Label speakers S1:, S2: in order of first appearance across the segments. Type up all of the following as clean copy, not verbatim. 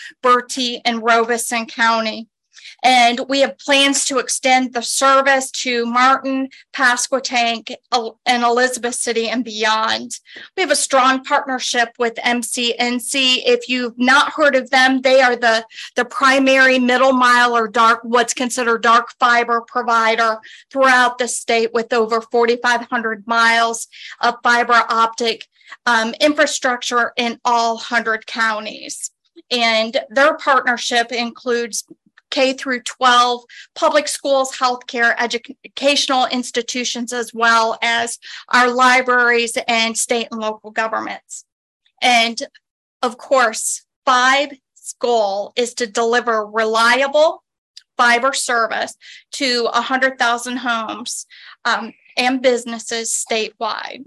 S1: Bertie, and Robeson County. And we have plans to extend the service to Martin, Pasquotank, and Elizabeth City and beyond. We have a strong partnership with MCNC. If you've not heard of them, they are the primary middle mile or what's considered dark fiber provider throughout the state, with over 4,500 miles of fiber optic infrastructure in all 100 counties. And their partnership includes K through 12, public schools, healthcare, educational institutions, as well as our libraries and state and local governments. And of course, Fibe's goal is to deliver reliable fiber service to 100,000 homes and businesses statewide.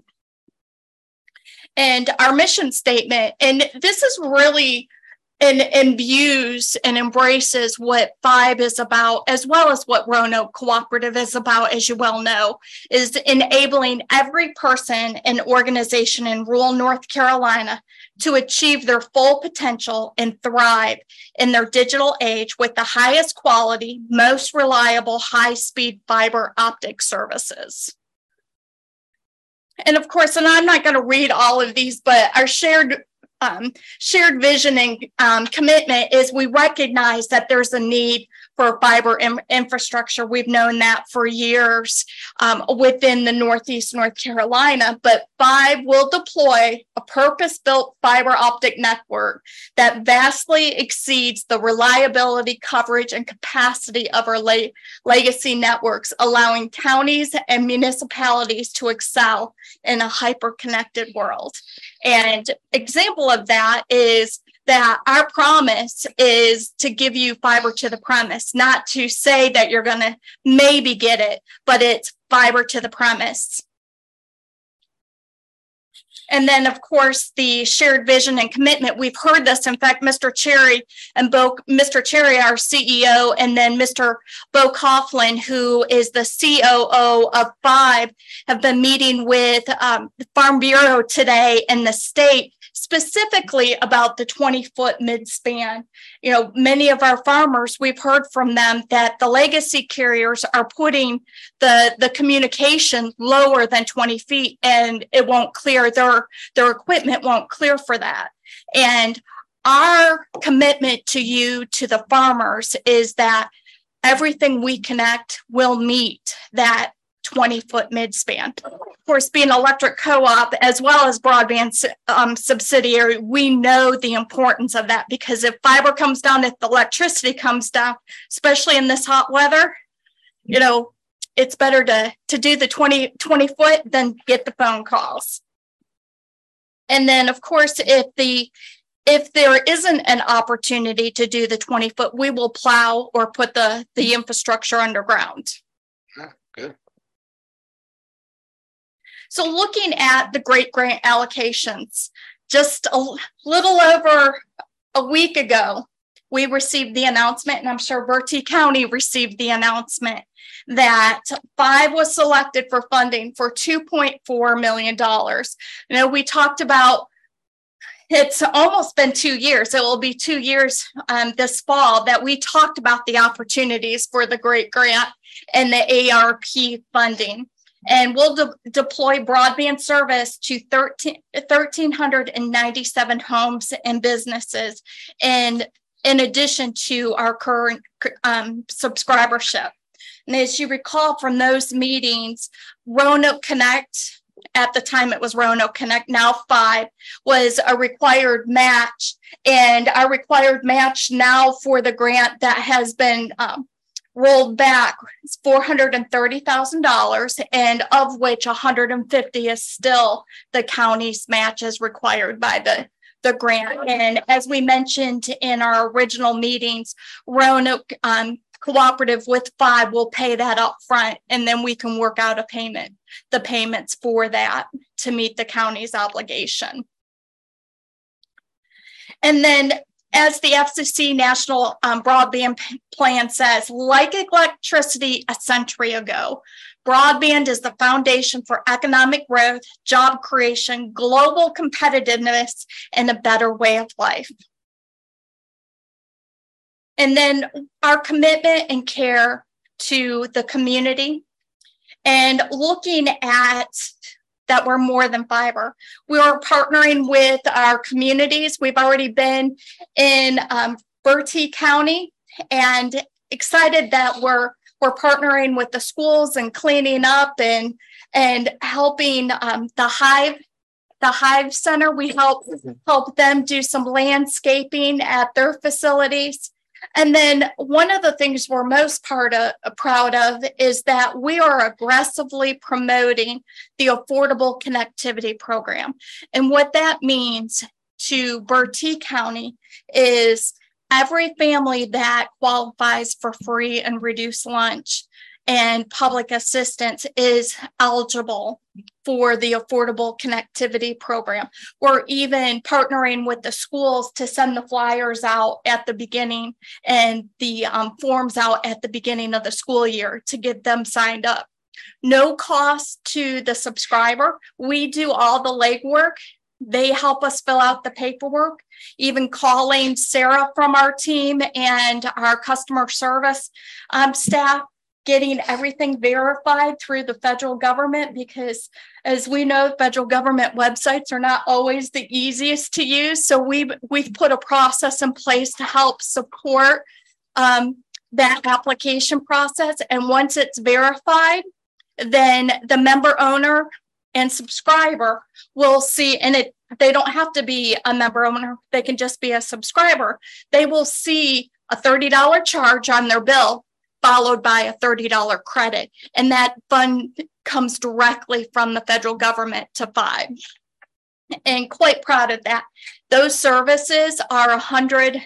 S1: And our mission statement, and this is really imbues and embraces what Fibe is about, as well as what Roanoke Cooperative is about, as you well know, is enabling every person and organization in rural North Carolina to achieve their full potential and thrive in their digital age with the highest quality, most reliable, high-speed fiber optic services. And of course, and I'm not going to read all of these, but our shared vision and commitment is we recognize that there's a need for fiber infrastructure. We've known that for years within the Northeast North Carolina, but Fibe will deploy a purpose-built fiber optic network that vastly exceeds the reliability, coverage, and capacity of our legacy networks, allowing counties and municipalities to excel in a hyper-connected world. And example of that is that our promise is to give you fiber to the premise, not to say that you're going to maybe get it, but it's fiber to the premise. And then, of course, the shared vision and commitment. We've heard this. In fact, Mr. Cherry, our CEO, and then Mr. Bo Coughlin, who is the COO of Fibe, have been meeting with the Farm Bureau today in the state, specifically about the 20-foot midspan. You know, many of our farmers, we've heard from them that the legacy carriers are putting the communication lower than 20 feet, and it won't clear, their equipment won't clear for that. And our commitment to you, to the farmers, is that everything we connect will meet that 20-foot midspan. Of course, being an electric co-op as well as broadband subsidiary, we know the importance of that, because if fiber comes down, if the electricity comes down, especially in this hot weather, you know, it's better to do the 20 foot than get the phone calls. And then, of course, if there isn't an opportunity to do the 20 foot, we will plow or put the infrastructure underground.
S2: Good.
S1: So looking at the great grant allocations, just a little over a week ago, we received the announcement, and I'm sure Bertie County received the announcement, that Fibe was selected for funding for $2.4 million. You know, we talked about, it's almost been 2 years. It will be 2 years this fall that we talked about the opportunities for the Great Grant and the ARP funding. And we'll deploy broadband service to 1,397 homes and businesses, and in addition to our current subscribership. And as you recall from those meetings, Roanoke Connect, at the time it was Roanoke Connect, now Fibe, was a required match. And our required match now for the grant that has been rolled back is $430,000, and of which $150,000 is still the county's match as required by the grant. And as we mentioned in our original meetings, Roanoke Cooperative with Fibe will pay that up front, and then we can work out the payments for that to meet the county's obligation. And then, as the FCC National Broadband Plan says, like electricity a century ago, broadband is the foundation for economic growth, job creation, global competitiveness, and a better way of life. And then our commitment and care to the community, and looking at that we're more than fiber. We are partnering with our communities. We've already been in Bertie County, and excited that we're partnering with the schools and cleaning up and helping the Hive Center. We help them do some landscaping at their facilities. And then one of the things we're most proud of is that we are aggressively promoting the Affordable Connectivity Program. And what that means to Bertie County is every family that qualifies for free and reduced lunch and public assistance is eligible for the Affordable Connectivity Program. We're even partnering with the schools to send the flyers out at the beginning and the forms out at the beginning of the school year to get them signed up. No cost to the subscriber. We do all the legwork. They help us fill out the paperwork, even calling Sarah from our team and our customer service staff, getting everything verified through the federal government, because as we know, federal government websites are not always the easiest to use. So we've put a process in place to help support that application process. And once it's verified, then the member owner and subscriber will see, and they don't have to be a member owner, they can just be a subscriber. They will see a $30 charge on their bill, followed by a $30 credit. And that fund comes directly from the federal government to Five. And quite proud of that. Those services are 100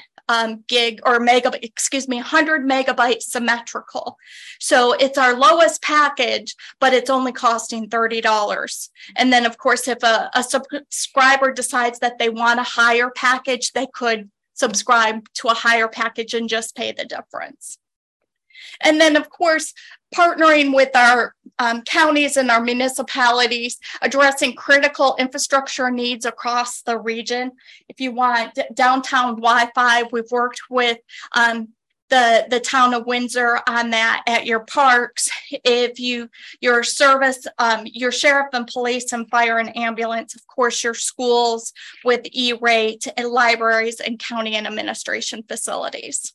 S1: megabytes symmetrical. So it's our lowest package, but it's only costing $30. And then of course, if a subscriber decides that they want a higher package, they could subscribe to a higher package and just pay the difference. And then, of course, partnering with our counties and our municipalities, addressing critical infrastructure needs across the region. If you want downtown Wi-Fi, we've worked with the town of Windsor on that at your parks. If your service, your sheriff and police and fire and ambulance, of course, your schools with E-rate and libraries and county and administration facilities.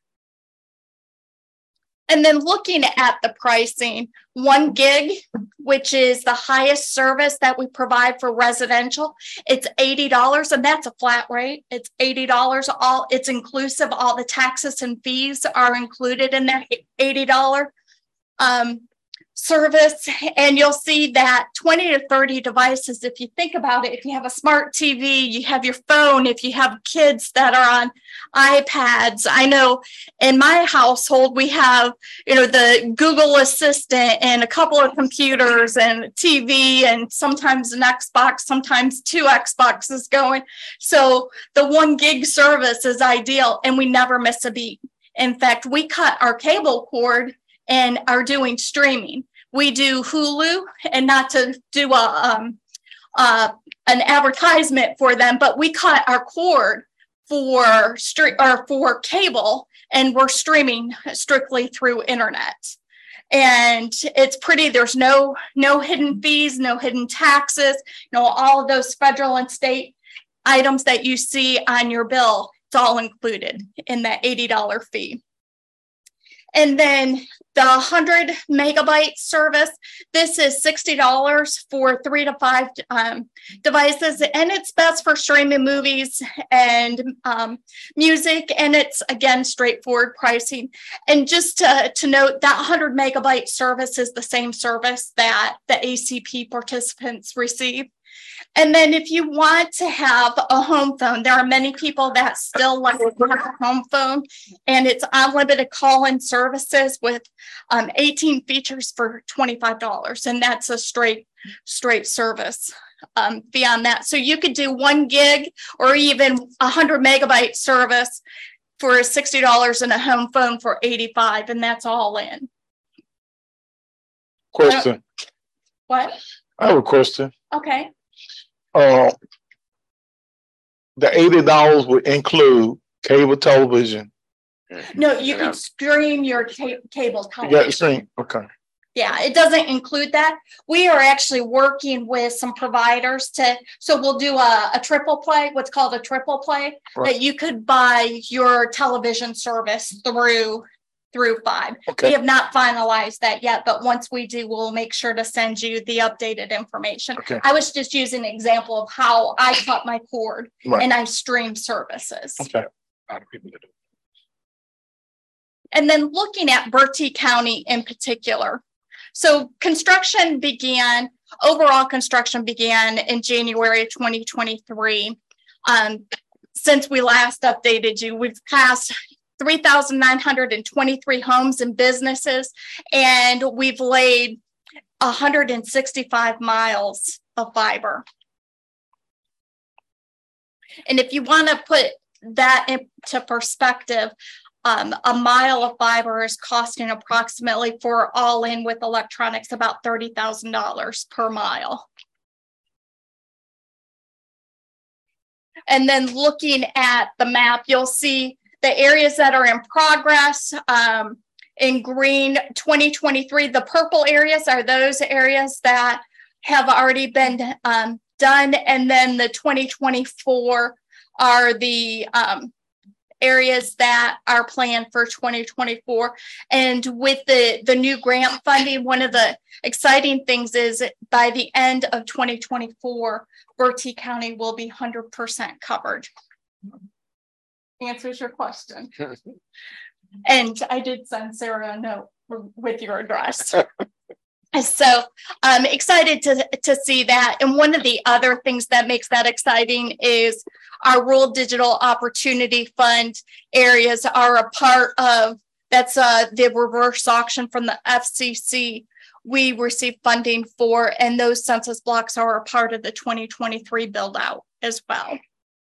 S1: And then looking at the pricing, 1 gig, which is the highest service that we provide for residential, it's $80, and that's a flat rate. It's $80. It's inclusive. All the taxes and fees are included in that $80 service. And you'll see that 20 to 30 devices. If you think about it, if you have a smart TV, you have your phone, if you have kids that are on iPads. I know in my household, we have, the Google Assistant and a couple of computers and a TV and sometimes an Xbox, sometimes 2 Xboxes going. So the 1 gig service is ideal, and we never miss a beat. In fact, we cut our cable cord and are doing streaming. We do Hulu, and not to do an advertisement for them, but we cut our cord for cable, and we're streaming strictly through internet. And it's pretty. There's no hidden fees, no hidden taxes, all of those federal and state items that you see on your bill. It's all included in that $80 fee. And then the 100 megabyte service, this is $60 for 3 to 5 devices, and it's best for streaming movies and music, and it's, again, straightforward pricing. And just to note, that 100 megabyte service is the same service that the ACP participants receive. And then if you want to have a home phone, there are many people that still like to have a home phone, and it's unlimited call-in services with 18 features for $25. And that's a straight service beyond that. So you could do 1 gig or even 100 megabyte service for $60 and a home phone for $85, and that's all in.
S2: Question.
S1: What?
S2: I have a question.
S1: Okay.
S2: The $80 would include cable television,
S1: No, you can stream your cable
S2: You
S1: television.
S2: got the stream. Okay.
S1: Yeah, it doesn't include that. We are actually working with some providers so we'll do a triple play, what's called a triple play,
S2: Right.
S1: that you could buy your television service through 5.
S2: Okay.
S1: We have not finalized that yet, but once we do, we'll make sure to send you the updated information.
S2: Okay.
S1: I was just using an example of how I cut my cord
S2: Right.
S1: and I stream services.
S2: Okay.
S3: A lot of people that do.
S1: And then looking at Bertie County in particular. So overall construction began in January of 2023. Since we last updated you, we've passed 3,923 homes and businesses, and we've laid 165 miles of fiber. And if you want to put that into perspective, a mile of fiber is costing approximately, for all in with electronics, about $30,000 per mile. And then looking at the map, you'll see the areas that are in progress. In green, 2023, the purple areas are those areas that have already been done. And then the 2024 are the areas that are planned for 2024. And with the new grant funding, one of the exciting things is by the end of 2024, Bertie County will be 100% covered. Answers your question. And I did send Sarah a note with your address. So I'm excited to see that. And one of the other things that makes that exciting is our Rural Digital Opportunity Fund areas are a part of, that's the reverse auction from the FCC we received funding for, and those census blocks are a part of the 2023 build out as well.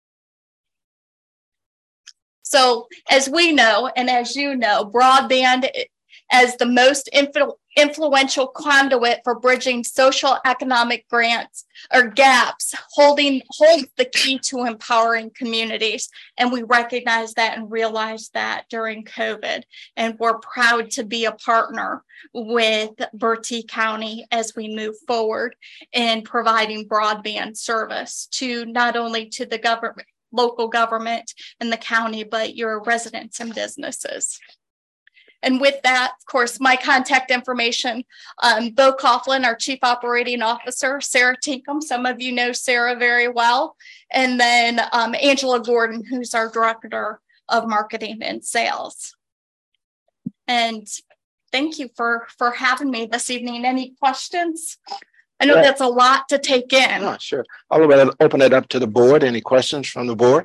S1: So as we know, and as you know, broadband as the most influential conduit for bridging social economic grants or gaps, holds the key to empowering communities. And we recognize that and realize that during COVID. And we're proud to be a partner with Bertie County as we move forward in providing broadband service to not only to the government, local government and the county, but your residents and businesses. And with that, of course, my contact information, Bo Coughlin, our Chief Operating Officer, Sarah Tinkham, some of you know Sarah very well, and then Angela Gordon, who's our Director of Marketing and Sales. And thank you for having me this evening. Any questions? I know that's a lot to take in.
S4: Oh, sure. I'll open it up to the board. Any questions from the board?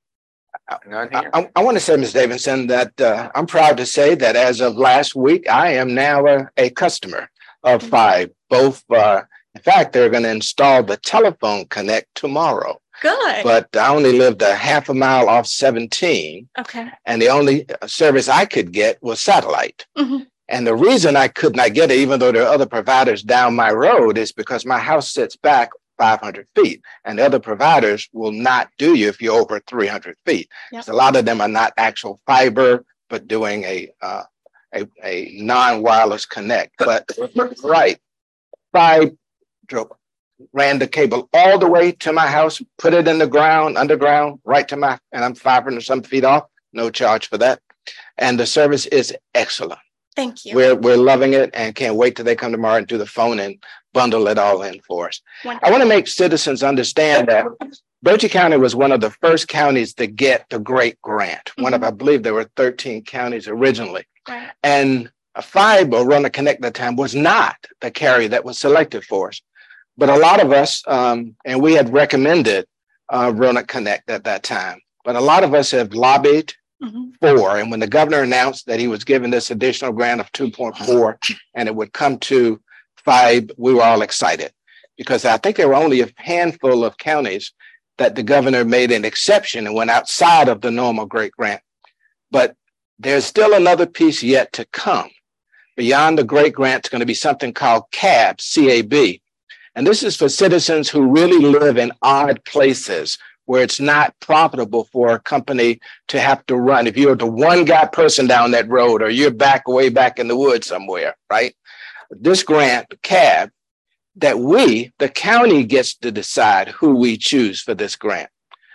S4: I want to say, Ms. Davidson, that I'm proud to say that as of last week, I am now a customer of Fibe. Both, in fact, they're going to install the telephone connect tomorrow.
S1: Good.
S4: But I only lived a half a mile off 17.
S1: Okay.
S4: And the only service I could get was satellite.
S1: Mm-hmm.
S4: And the reason I could not get it, even though there are other providers down my road, is because my house sits back 500 feet, and the other providers will not do you if you're over 300 feet.
S1: Yep.
S4: So a lot of them are not actual fiber, but doing a non-wireless connect. But right, Fibe ran the cable all the way to my house, put it in the ground, underground, right to my, and I'm 500 some feet off, no charge for that. And the service is excellent.
S1: Thank you.
S4: We're loving it and can't wait till they come tomorrow and do the phone and bundle it all in for us.
S1: Wonderful.
S4: I want to make citizens understand that Bertie County was one of the first counties to get the Great Grant.
S1: Mm-hmm.
S4: One of, I believe there were 13 counties originally.
S1: Right.
S4: And Fibe or Rona Connect at that time was not the carrier that was selected for us. But a lot of us, and we had recommended Rona Connect at that time, but a lot of us have lobbied for, and when the governor announced that he was giving this additional grant of 2.4 and it would come to Fibe, we were all excited because I think there were only a handful of counties that the governor made an exception and went outside of the normal Great Grant. But there's still another piece yet to come. Beyond the Great Grant, it's going to be something called CAB, C-A-B. And this is for citizens who really live in odd places where it's not profitable for a company to have to run. If you're the one guy person down that road, or you're way back in the woods somewhere, right? This grant, CAB, that the county gets to decide who we choose for this grant.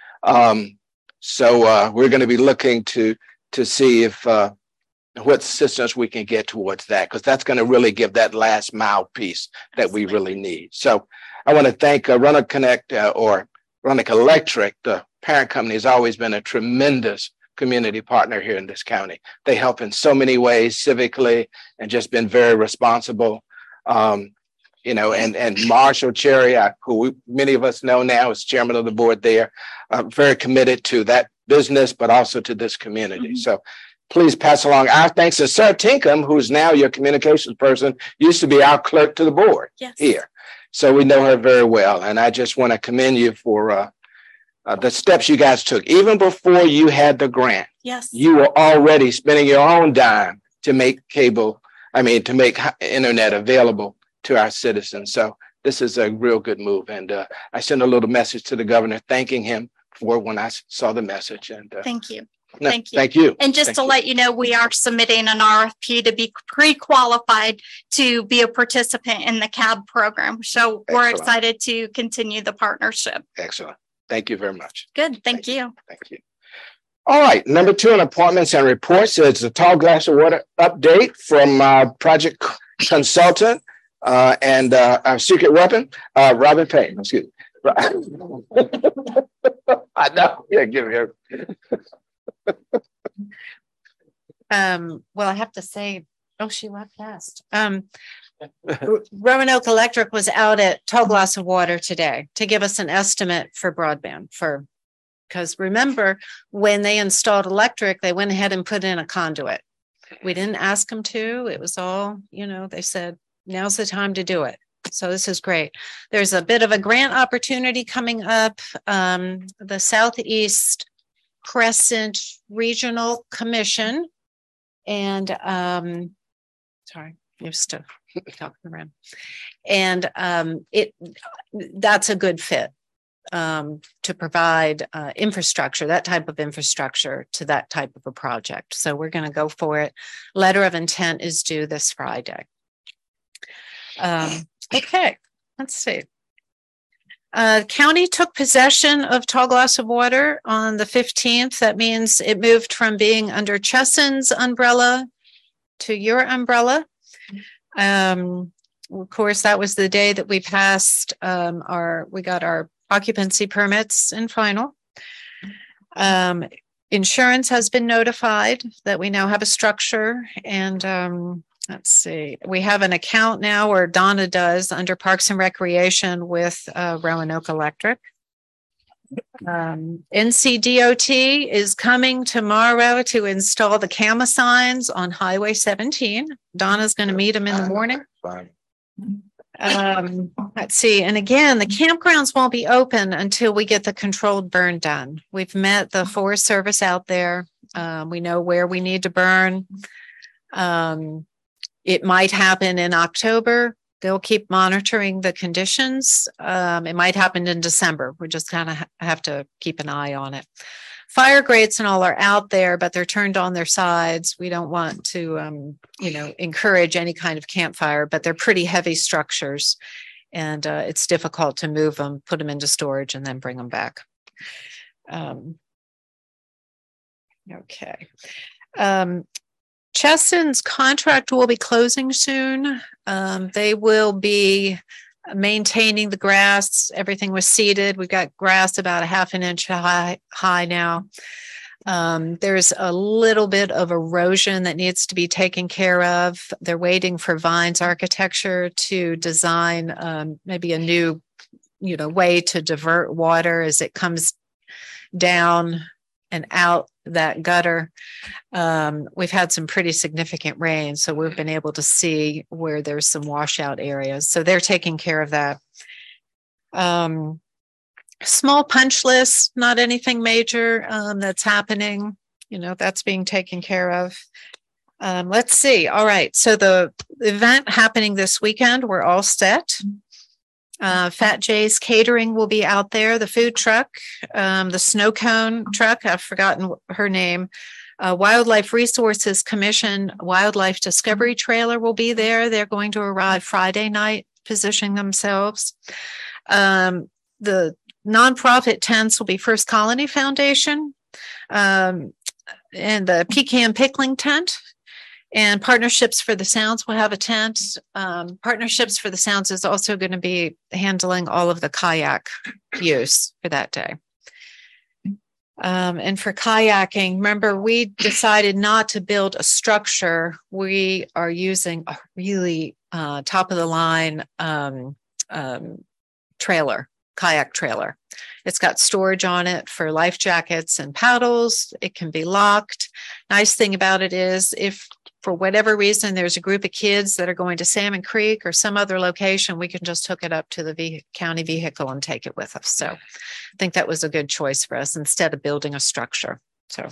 S4: So we're going to be looking to see if what assistance we can get towards that, because that's going to really give that last mile piece that we really need. So I want to thank Roanoke Connect or Roanoke Electric. The parent company has always been a tremendous community partner here in this county. They help in so many ways civically and just been very responsible. You know, and Marshall Cherry, who many of us know now is chairman of the board there, very committed to that business, but also to this community. Mm-hmm. So please pass along our thanks to Sarah Tinkham, who's now your communications person, used to be our clerk to the board here. So we know her very well. And I just want to commend you for the steps you guys took. Even before you had the grant, you were already spending your own dime to make to make internet available to our citizens. So this is a real good move. And I sent a little message to the governor thanking him for when I saw the message. And
S1: thank you.
S4: No, thank you.
S1: And just to let you know, we are submitting an RFP to be pre-qualified to be a participant in the CAB program. So we're excited to continue the partnership.
S4: Excellent. Thank you very much.
S1: Good. Thank you.
S4: Thank you. All right. Number 2 on appointments and reports is a tall glass of water update from project consultant and our secret weapon, Robin Payne. Excuse me. I know. Yeah, give me her.
S3: Well, I have to say, she left fast. Roanoke Electric was out at Tall Glass of Water today to give us an estimate for broadband because remember, when they installed electric, they went ahead and put in a conduit. We didn't ask them to. It was all, they said, now's the time to do it. So this is great. There's a bit of a grant opportunity coming up. The Southeast Crescent Regional Commission and sorry, used to talking around. And that's a good fit to provide infrastructure, that type of infrastructure to that type of a project. So we're going to go for it. Letter of intent is due this Friday. Okay, let's see. County took possession of Tall Glass of Water on the 15th. That means it moved from being under Chesson's umbrella to your umbrella. Of course, that was the day that we passed we got our occupancy permits in final. Insurance has been notified that we now have a structure and let's see. We have an account now, or Donna does, under Parks and Recreation with Roanoke Electric. NCDOT is coming tomorrow to install the CAMA signs on Highway 17. Donna's going to meet them in the morning. Let's see. And again, the campgrounds won't be open until we get the controlled burn done. We've met the Forest Service out there. We know where we need to burn. It might happen in October. They'll keep monitoring the conditions. It might happen in December. We just kind of have to keep an eye on it. Fire grates and all are out there, but they're turned on their sides. We don't want to, encourage any kind of campfire, but they're pretty heavy structures and it's difficult to move them, put them into storage and then bring them back. Okay. Chesson's contract will be closing soon. They will be maintaining the grass. Everything was seeded. We've got grass about a half an inch high now. There's a little bit of erosion that needs to be taken care of. They're waiting for Vines Architecture to design maybe a new, way to divert water as it comes down and out that gutter. We've had some pretty significant rain, so we've been able to see where there's some washout areas. So they're taking care of that. Small punch list, not anything major that's happening. That's being taken care of. Let's see. All right. So the event happening this weekend, we're all set. Fat J's Catering will be out there. The food truck, the snow cone truck, I've forgotten her name. Wildlife Resources Commission Wildlife Discovery Trailer will be there. They're going to arrive Friday night, positioning themselves. The nonprofit tents will be First Colony Foundation and the Pecan Pickling tent. And Partnerships for the Sounds will have a tent. Partnerships for the Sounds is also going to be handling all of the kayak use for that day. And for kayaking, remember, we decided not to build a structure. We are using a really top of the line trailer, kayak trailer. It's got storage on it for life jackets and paddles. It can be locked. Nice thing about it is if for whatever reason there's a group of kids that are going to Salmon Creek or some other location, we can just hook it up to the county vehicle and take it with us. So I think that was a good choice for us instead of building a structure. So,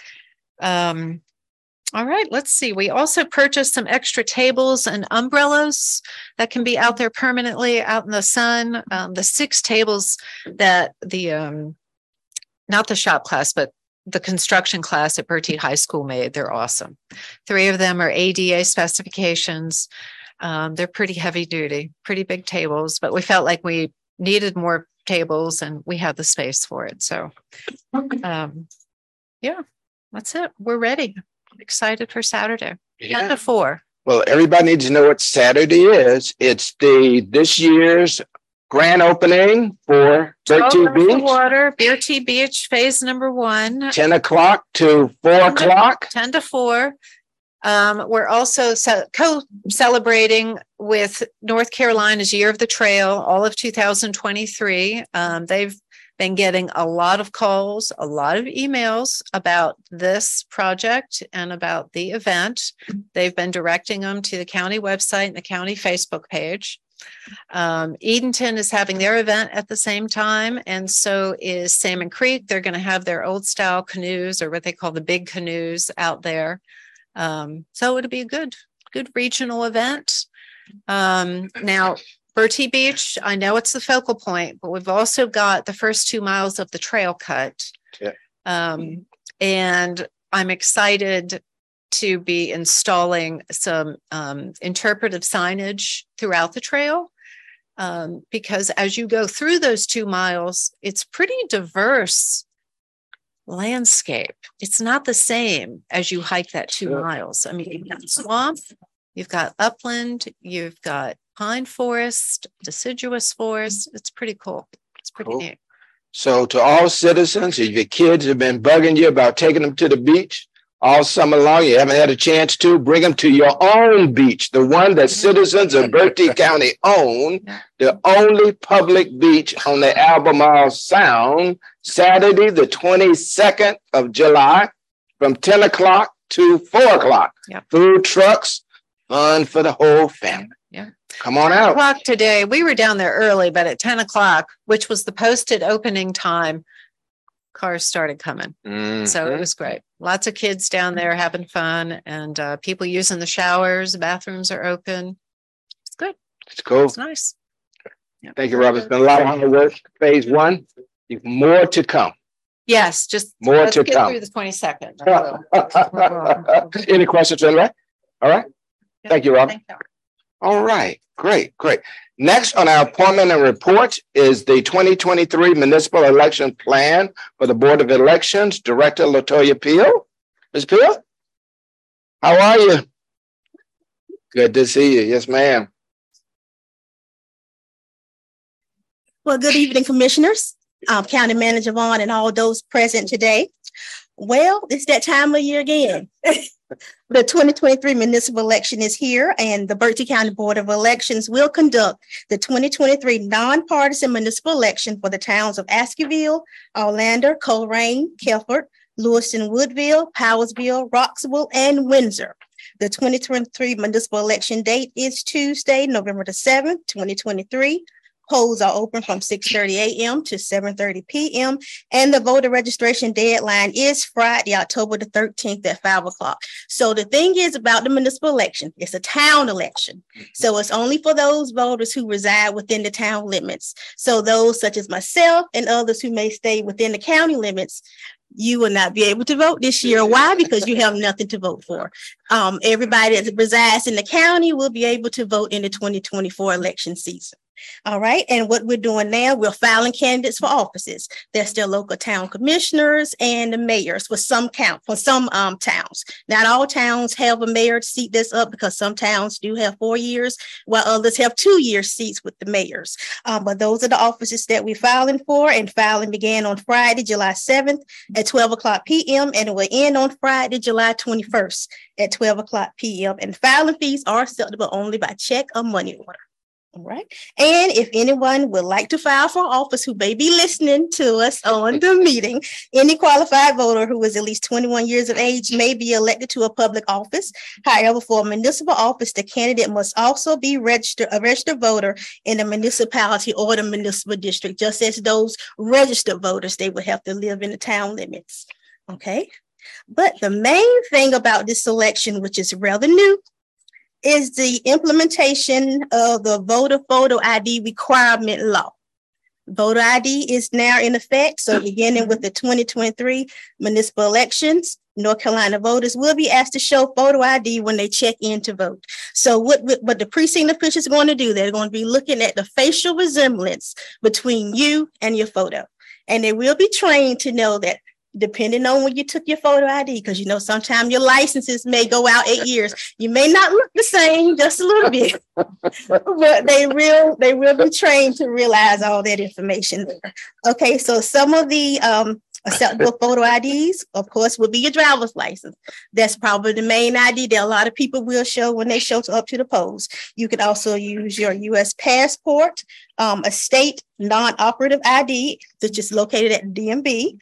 S3: all right, let's see. We also purchased some extra tables and umbrellas that can be out there permanently out in the sun. The 6 tables that the, not the shop class, but the construction class at Bertie High School made, they're awesome. 3 of them are ADA specifications. They're pretty heavy duty, pretty big tables, but we felt like we needed more tables and we had the space for it. So, yeah, that's it. We're ready. Excited for Saturday. 10 to 4.
S4: Well, everybody needs to know what Saturday is. It's this year's grand opening for Bertie Beach.
S3: Water, Bertie Beach, phase number 1.
S4: 10 o'clock to 4 o'clock.
S3: 10 to 4. We're also co-celebrating with North Carolina's Year of the Trail, all of 2023. They've been getting a lot of calls, a lot of emails about this project and about the event. They've been directing them to the county website and the county Facebook page. Edenton is having their event at the same time, and so is Salmon Creek. They're going to have their old style canoes, or what they call the big canoes, out there. So it'll be a good regional event. Now, Bertie Beach, I know it's the focal point, but we've also got the first 2 miles of the trail cut.
S4: Yeah.
S3: And I'm excited to be installing some interpretive signage throughout the trail because as you go through those 2 miles, it's pretty diverse landscape. It's not the same as you hike that 2 miles. I mean, you've got swamp, you've got upland, you've got pine forest, deciduous forest. It's pretty cool. It's pretty neat.
S4: So to all citizens, if your kids have been bugging you about taking them to the beach all summer long, you haven't had a chance to, bring them to your own beach, the one that citizens of Bertie County own, the only public beach on the Albemarle Sound, Saturday, the 22nd of July, from 10 o'clock to 4 o'clock.
S3: Yep.
S4: Food trucks, fun for the whole family.
S3: Yeah.
S4: Come on
S3: 10
S4: out.
S3: o'clock today. We were down there early, but at 10 o'clock, which was the posted opening time, cars started coming.
S4: Mm-hmm.
S3: So it was great. Lots of kids down there having fun and people using the showers. The bathrooms are open. It's good.
S4: It's cool.
S3: It's nice. Yeah.
S4: Thank you, Robert. It's been a lot of hard work. Phase 1, more to come.
S3: Yes, just
S4: more
S3: let's
S4: to
S3: get
S4: come.
S3: through the 22nd.
S4: Any questions, anyway? All right.
S3: Yeah.
S4: Thank you, Robert.
S3: Thank you.
S4: All right. Great. Next on our appointment and report is the 2023 municipal election plan for the Board of Elections. Director LaToya Peel. Ms. Peel, how are you? Good to see you. Yes, ma'am.
S5: Well, good evening, commissioners, County Manager Vaughn, and all those present today. Well, it's that time of year again. The 2023 municipal election is here, and the Bertie County Board of Elections will conduct the 2023 nonpartisan municipal election for the towns of Askew, Orlando, Coleraine, Kelford, Lewiston, Woodville, Powersville, Roxville, and Windsor. The 2023 municipal election date is Tuesday, November the 7th, 2023, polls are open from 6:30 a.m. to 7:30 p.m. And the voter registration deadline is Friday, October the 13th at 5 o'clock. So the thing is about the municipal election, it's a town election. So it's only for those voters who reside within the town limits. So those such as myself and others who may stay within the county limits, you will not be able to vote this year. Why? Because you have nothing to vote for. Everybody that resides in the county will be able to vote in the 2024 election season. All right. And what we're doing now, we're filing candidates for offices. There's still local town commissioners and the mayors for some towns. Not all towns have a mayor seat that's up because some towns do have 4 years, while others have 2-year seats with the mayors. But those are the offices that we're filing for, and filing began on Friday, July 7th at 12 o'clock p.m. and it will end on Friday, July 21st at 12 o'clock p.m. And filing fees are acceptable only by check or money order. All right. And if anyone would like to file for office who may be listening to us on the meeting, any qualified voter who is at least 21 years of age may be elected to a public office. However, for a municipal office, the candidate must also be a registered voter in the municipality or the municipal district. Just as those registered voters, they would have to live in the town limits. Okay. But the main thing about this election, which is rather new, is the implementation of the voter photo ID requirement law. Voter ID is now in effect. So beginning with the 2023 municipal elections, North Carolina voters will be asked to show photo ID when they check in to vote. So what the precinct officials are going to do, they're going to be looking at the facial resemblance between you and your photo. And they will be trained to know that depending on when you took your photo ID, because sometimes your licenses may go out 8 years. You may not look the same, just a little bit, but they will be trained to realize all that information there. Okay, so some of the acceptable photo IDs, of course, will be your driver's license. That's probably the main ID that a lot of people will show when they show up to the polls. You could also use your U.S. passport, a state non-operative ID, which is located at DMV.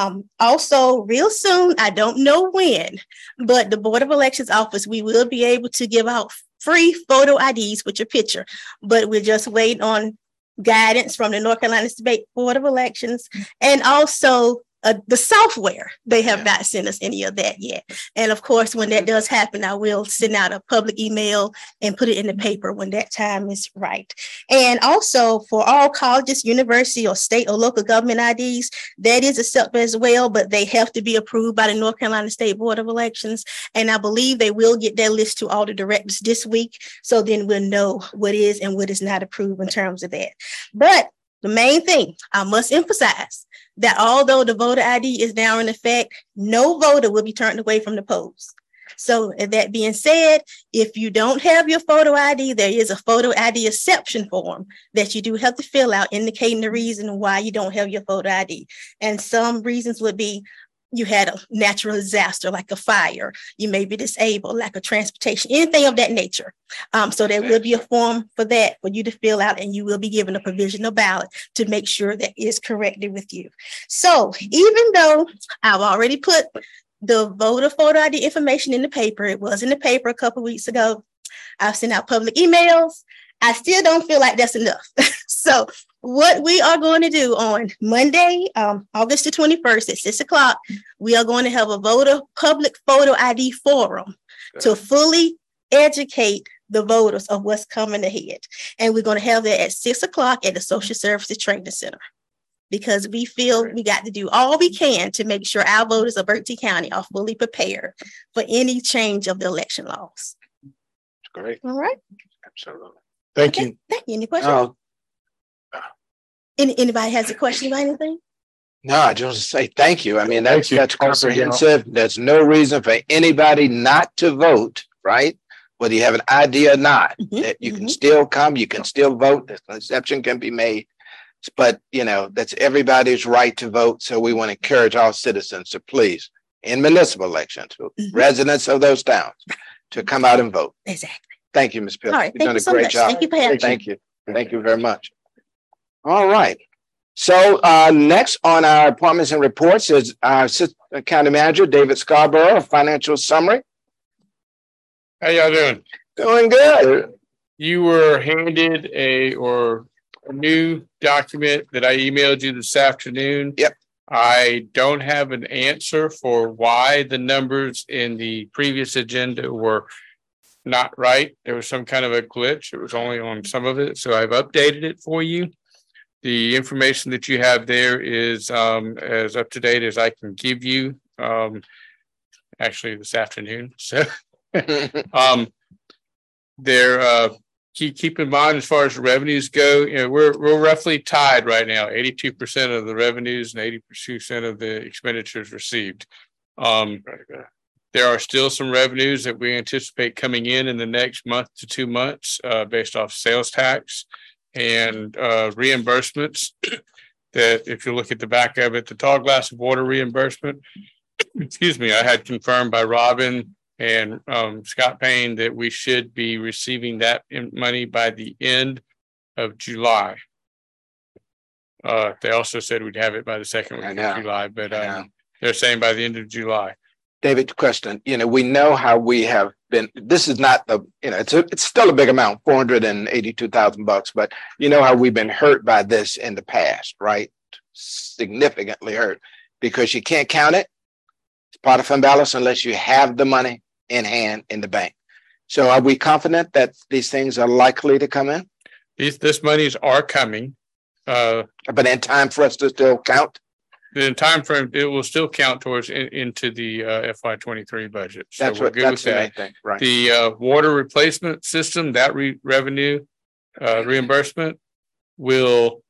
S5: Also, real soon, I don't know when, but the Board of Elections office, we will be able to give out free photo IDs with your picture, but we're just waiting on guidance from the North Carolina State Board of Elections, and also the software. They have not sent us any of that yet. And of course, when that does happen, I will send out a public email and put it in the paper when that time is right. And also for all colleges, university, or state or local government IDs, that is accepted as well, but they have to be approved by the North Carolina State Board of Elections. And I believe they will get that list to all the directors this week. So then we'll know what is and what is not approved in terms of that. But the main thing I must emphasize that although the voter ID is now in effect, no voter will be turned away from the polls. So that being said, if you don't have your photo ID, there is a photo ID exception form that you do have to fill out indicating the reason why you don't have your photo ID. And some reasons would be you had a natural disaster like a fire, you may be disabled, lack of transportation, anything of that nature. So there will be a form for that for you to fill out, and you will be given a provisional ballot to make sure that is corrected with you. So even though I've already put the voter photo ID information in the paper, it was in the paper a couple of weeks ago, I've sent out public emails, I still don't feel like that's enough. So what we are going to do on Monday, August the 21st at 6 o'clock, we are going to have a voter public photo ID forum to fully educate the voters of what's coming ahead. And we're going to have that at 6 o'clock at the Social Services Training Center, because we feel we got to do all we can to make sure our voters of Berkeley County are fully prepared for any change of the election laws.
S4: Great.
S5: All right.
S4: Absolutely.
S2: Thank
S5: Okay.
S2: you.
S5: Thank you. Any questions? Anybody has a question about anything?
S4: No, I just say thank you. I mean, that's
S2: Thank you.
S4: comprehensive. There's no reason for anybody not to vote, right? Whether you have an ID or not, that you can still come, you can still vote. An exception can be made, but that's everybody's right to vote. So we want to encourage all citizens to please, in municipal elections, residents of those towns, to come out and vote.
S5: Exactly.
S4: Thank you, Ms. Pill.
S5: All right.
S4: You've done a
S5: so
S4: great
S5: much.
S4: job.
S5: Thank you for having
S4: Thank you. Thank you very much. All right. So next on our appointments and reports is our Assistant County Manager, David Scarborough, financial summary.
S2: How y'all doing?
S4: Doing good.
S2: You were handed a
S6: a new document that I emailed you this afternoon.
S4: Yep.
S6: I don't have an answer for why the numbers in the previous agenda were not right. There was some kind of a glitch. It was only on some of it. So I've updated it for you. The information that you have there is as up to date as I can give you. Actually this afternoon. So keep in mind, as far as revenues go, we're roughly tied right now, 82% of the revenues and 80% of the expenditures received. There are still some revenues that we anticipate coming in the next month to 2 months based off sales tax and reimbursements that if you look at the back of it, the tall glass of water reimbursement, excuse me, I had confirmed by Robin and Scott Payne that we should be receiving that money by the end of July. They also said we'd have it by the second week of July, but they're saying by the end of July.
S4: David, question, we know how we have been, this is not the, it's still a big amount, $482,000, but you know how we've been hurt by this in the past, right? Significantly hurt because you can't count it. It's part of fund balance unless you have the money in hand in the bank. So are we confident that these things are likely to come in?
S6: This monies are coming.
S4: But in time for us to still count?
S6: In time frame, it will still count towards into the FY23 budget. So
S4: that's
S6: we're good with that.
S4: Thing, right.
S6: The water replacement system, that revenue reimbursement will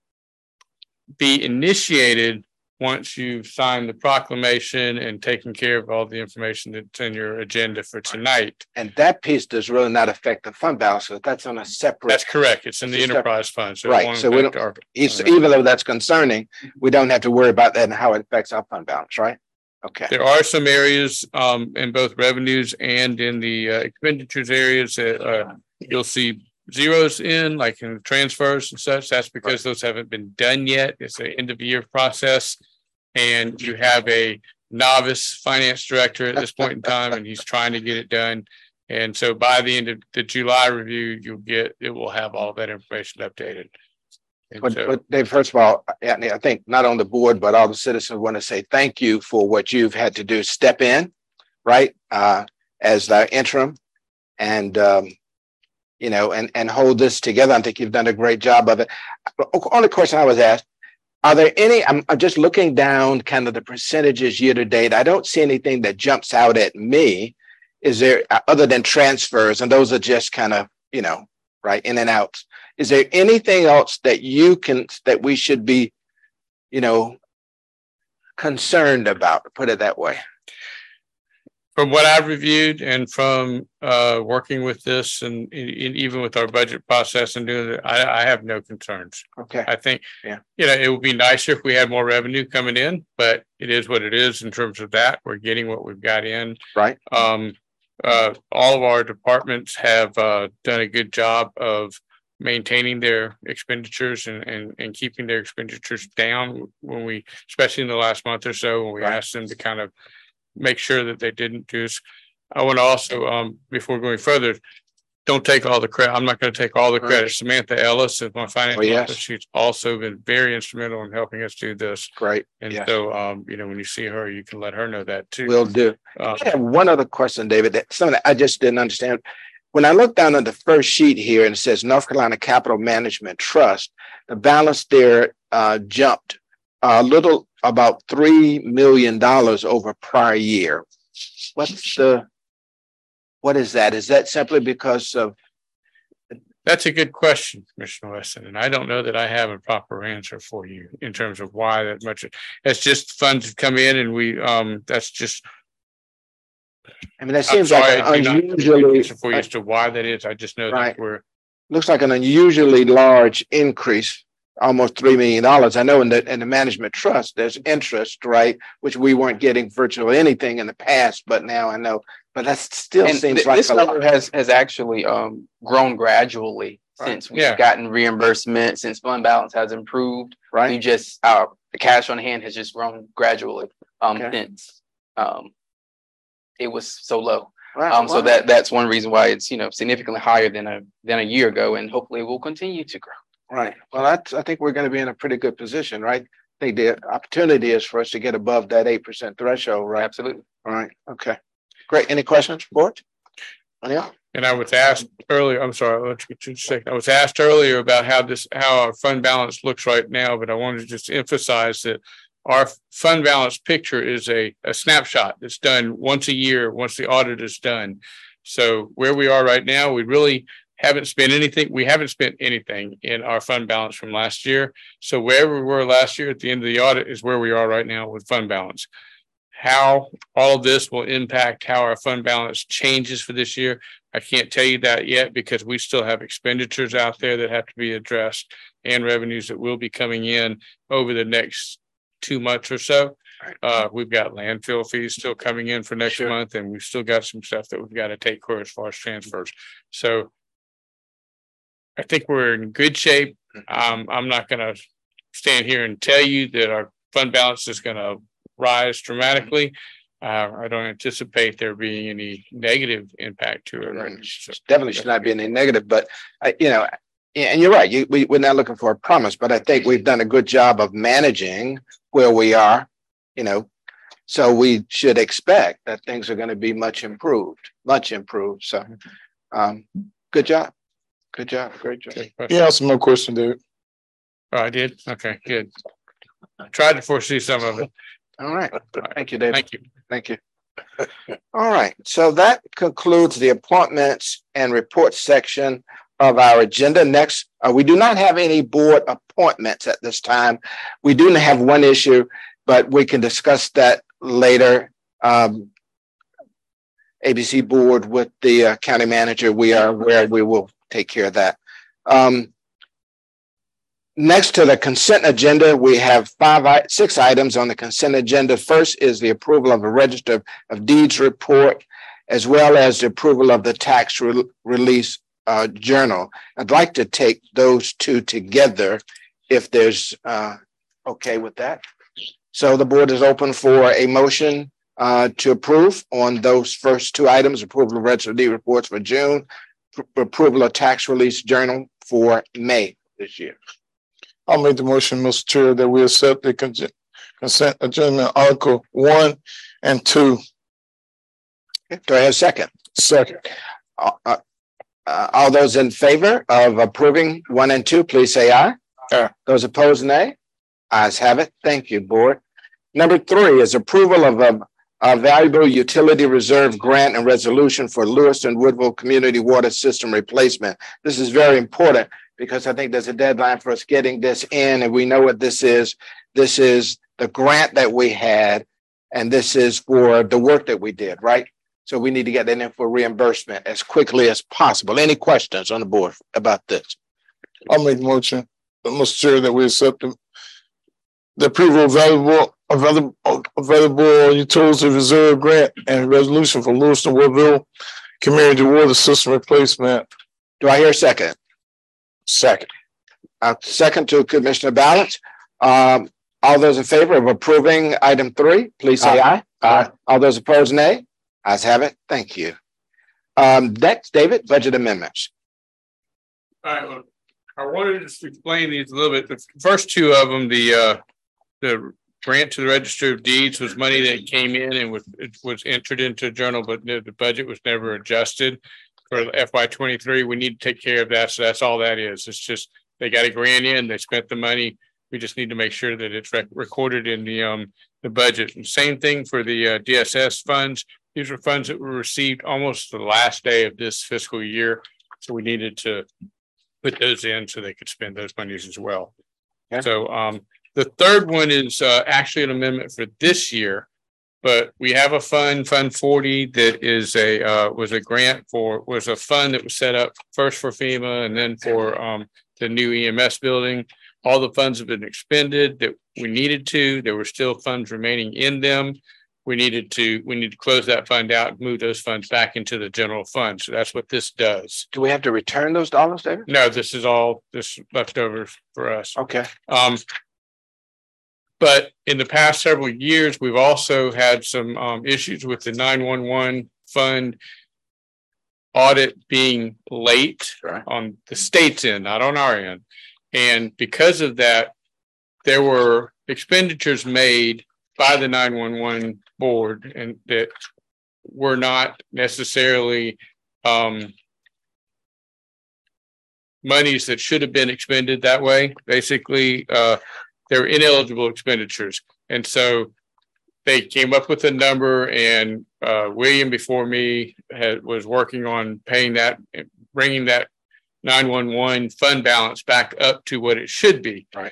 S6: be initiated once you've signed the proclamation and taken care of all the information that's in your agenda for tonight.
S4: And that piece does really not affect the fund balance. So that's on a separate.
S6: That's correct. It's in the enterprise fund. So
S4: right. So we don't, even though that's concerning, we don't have to worry about that and how it affects our fund balance, right? Okay.
S6: There are some areas in both revenues and in the expenditures areas that you'll see zeros in, like in transfers and such. That's because those haven't been done yet. It's an end of year process, and you have a novice finance director at this point in time, and he's trying to get it done. And so by the end of the July review, it will have all that information updated.
S4: But Dave, first of all, I think not on the board, but all the citizens want to say thank you for what you've had to do. Step in, right, as the interim, and and hold this together. I think you've done a great job of it. Only question I was asked, are there any, I'm just looking down kind of the percentages year to date. I don't see anything that jumps out at me. Is there, other than transfers, and those are just kind of, right, in and out. Is there anything else that that we should be, concerned about, put it that way?
S6: From what I've reviewed and from working with this and even with our budget process and doing it, I have no concerns.
S4: Okay.
S6: I think, it would be nicer if we had more revenue coming in, but it is what it is in terms of that. We're getting what we've got in.
S4: Right.
S6: All of our departments have done a good job of maintaining their expenditures and keeping their expenditures down when we, especially in the last month or so, when we asked them to kind of make sure that they didn't just. I want to also, before going further, don't take all the credit. I'm not going to take all the credit. Samantha Ellis is my finance officer. She's also been very instrumental in helping us do this.
S4: Great.
S6: And so, when you see her, you can let her know that too.
S4: Will do. I have one other question, David, that something that I just didn't understand. When I look down on the first sheet here and it says North Carolina Capital Management Trust, the balance there jumped a little, about $3 million over prior year. What is that? Is that simply because of?
S6: That's a good question, Commissioner Weston, and I don't know that I have a proper answer for you in terms of why that much. It's just funds have come in, and we that's just.
S4: I mean, that seems like an unusually
S6: for you as to why that is. I just know that we're
S4: looks like an unusually large increase. Almost $3 million. I know in the management trust, there's interest, right? Which we weren't getting virtually anything in the past, but now I know. But that still seems like
S7: this number has actually grown gradually since we've gotten reimbursement, since fund balance has improved.
S4: Right.
S7: We just the cash on hand has just grown gradually since it was so low.
S4: Wow.
S7: So that's one reason why it's significantly higher than a year ago, and hopefully it will continue to grow.
S4: Right. Well, I think we're going to be in a pretty good position, right? I think the opportunity is for us to get above that 8% threshold, right?
S7: Absolutely.
S4: All right. Okay. Great. Any questions, board? Yeah.
S6: And I was asked earlier, I'm sorry, let's get you a second. I was asked earlier about how our fund balance looks right now, but I wanted to just emphasize that our fund balance picture is a snapshot that's done once a year, once the audit is done. So where we are right now, we really haven't spent anything. We haven't spent anything in our fund balance from last year. So where we were last year at the end of the audit is where we are right now with fund balance. How all of this will impact how our fund balance changes for this year, I can't tell you that yet because we still have expenditures out there that have to be addressed and revenues that will be coming in over the next 2 months or so. We've got landfill fees still coming in for next month, and we've still got some stuff that we've got to take care of as far as transfers. So I think we're in good shape. I'm not going to stand here and tell you that our fund balance is going to rise dramatically. I don't anticipate there being any negative impact to it. Right. So,
S4: definitely should not be any negative, but and you're right. We're not looking for a promise, but I think we've done a good job of managing where we are. So we should expect that things are going to be much improved. So, good job. Great job.
S2: Yeah, some more question, David.
S6: Oh, I did. Okay, good. I tried to foresee some of it.
S4: All right. Thank you, David.
S6: Thank you.
S4: All right. So that concludes the appointments and reports section of our agenda. Next, we do not have any board appointments at this time. We do have one issue, but we can discuss that later. ABC board with the county manager. We are aware we will take care of that. Next to the consent agenda, we have 6 items on the consent agenda. First is the approval of a register of deeds report, as well as the approval of the tax release journal. I'd like to take those 2 together if there's okay with that. So the board is open for a motion to approve on those first 2 items: approval of register of deed reports for June, approval of tax release journal for May this year.
S2: I'll make the motion, Mr. Chair, that we accept the consent agenda Article 1 and 2.
S4: Do I have a second?
S2: Second.
S4: All those in favor of approving 1 and 2, please say aye.
S2: Aye.
S4: Those opposed, nay. Ayes have it. Thank you, board. Number 3 is approval of a valuable utility reserve grant and resolution for Lewiston Woodville Community Water System replacement. This is very important because I think there's a deadline for us getting this in, and we know what this is. This is the grant that we had, and this is for the work that we did, right? So we need to get that in for reimbursement as quickly as possible. Any questions on the board about this?
S2: I'll make the motion, Mr. Chair, that we accept the approval of available utility reserve grant and resolution for Lewiston Woodville Community Water System replacement.
S4: Do I hear a second?
S2: Second.
S4: Second to Commissioner Balance. All those in favor of approving item 3, please say aye.
S2: Aye.
S4: All those opposed, nay. Ayes have it. Thank you. Next, David, budget amendments.
S6: All right. Well, I wanted to just explain these a little bit. The first 2 of them, the grant to the Register of Deeds was money that came in and was entered into a journal, but the budget was never adjusted for FY23. We need to take care of that. So that's all that is. It's just they got a grant in, they spent the money. We just need to make sure that it's recorded in the budget. And same thing for the DSS funds. These were funds that were received almost the last day of this fiscal year. So we needed to put those in so they could spend those monies as well. Okay. So the third one is actually an amendment for this year, but we have a fund 40 that is was a fund that was set up first for FEMA and then for the new EMS building. All the funds have been expended that we needed to. There were still funds remaining in them. We need to close that fund out and move those funds back into the general fund. So that's what this does.
S4: Do we have to return those dollars, David?
S6: No, this is all this leftovers for us.
S4: Okay.
S6: But in the past several years, we've also had some issues with the 911 fund audit being late on the state's end, not on our end. And because of that, there were expenditures made by the 911 board and that were not necessarily monies that should have been expended that way. Basically, they're ineligible expenditures. And so they came up with a number, and William before me was working on paying that, bringing that 911 fund balance back up to what it should be.
S4: Right.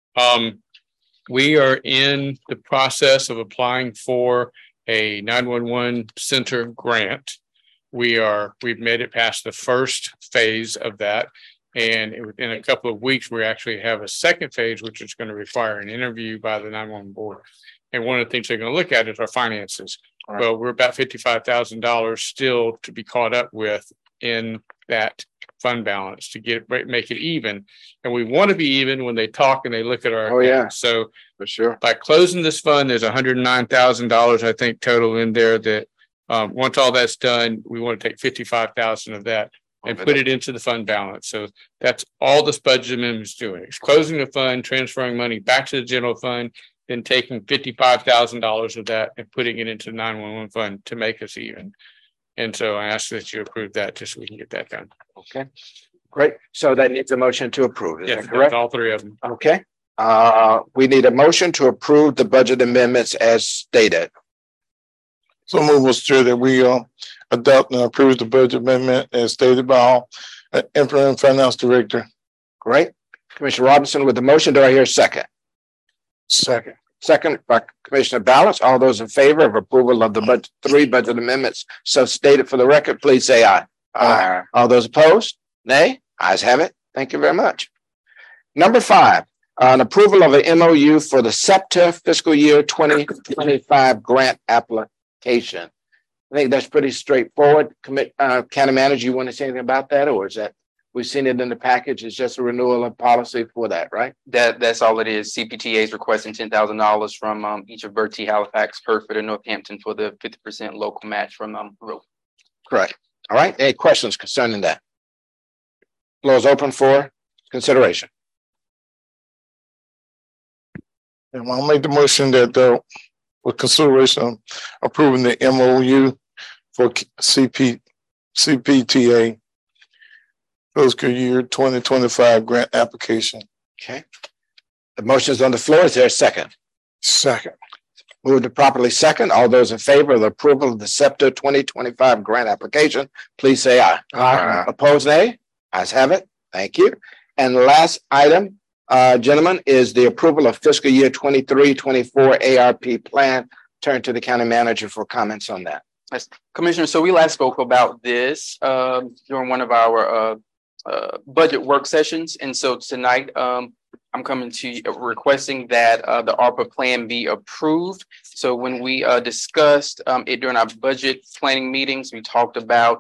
S6: We are in the process of applying for a 911 center grant. We've made it past the first phase of that. And in a couple of weeks, we actually have a second phase, which is going to require an interview by the 911 board. And one of the things they're going to look at is our finances. Right. Well, we're about $55,000 still to be caught up with in that fund balance to make it even. And we want to be even when they talk and they look at our.
S4: Oh, yeah.
S6: So
S4: for sure.
S6: By closing this fund, there's $109,000, I think, total in there that once all that's done, we want to take $55,000 of that and put it into the fund balance. So that's all this budget amendment is doing. It's closing the fund, transferring money back to the general fund, then taking $55,000 of that and putting it into the 911 fund to make us even. And so I ask that you approve that just so we can get that done.
S4: Okay, great. So that needs a motion to approve. Is that correct?
S6: All three of them.
S4: Okay. We need a motion to approve the budget amendments as stated.
S2: So move, Mr. Chair, that we adopt and approve the budget amendment as stated by our interim finance director.
S4: Great. Commissioner Robinson with the motion. Do I hear a second?
S2: Second.
S4: Second by Commissioner Balance. All those in favor of approval of the three budget amendments so stated for the record, please say aye. Aye. All those opposed? Nay. Ayes have it. Thank you very much. Number 5, an approval of an MOU for the SEPTA fiscal year 2025 grant application. I think that's pretty straightforward. County Manager, you want to say anything about that, or is that we've seen it in the package? It's just a renewal of policy for that, right?
S7: That's all it is. CPTA is requesting $10,000 from each of Bertie, Halifax, Hereford, and Northampton for the 50% local match from ROE.
S4: Correct. All right. Any questions concerning that? Floor is open for consideration.
S2: And I'll make the motion that with consideration of approving the MOU for CPTA fiscal year 2025 grant application.
S4: Okay. The motion is on the floor. Is there a second?
S2: Second.
S4: Moved to properly second. All those in favor of the approval of the SEPTA 2025 grant application, please say aye. Aye. Opposed, nay? Ayes have it. Thank you. And the last item, gentlemen, is the approval of fiscal year 23-24 ARP plan. Turn to the county manager for comments on that.
S7: Yes. Commissioner, so we last spoke about this during one of our budget work sessions. And so tonight, I'm coming to you requesting that the ARPA plan be approved. So when we discussed it during our budget planning meetings, we talked about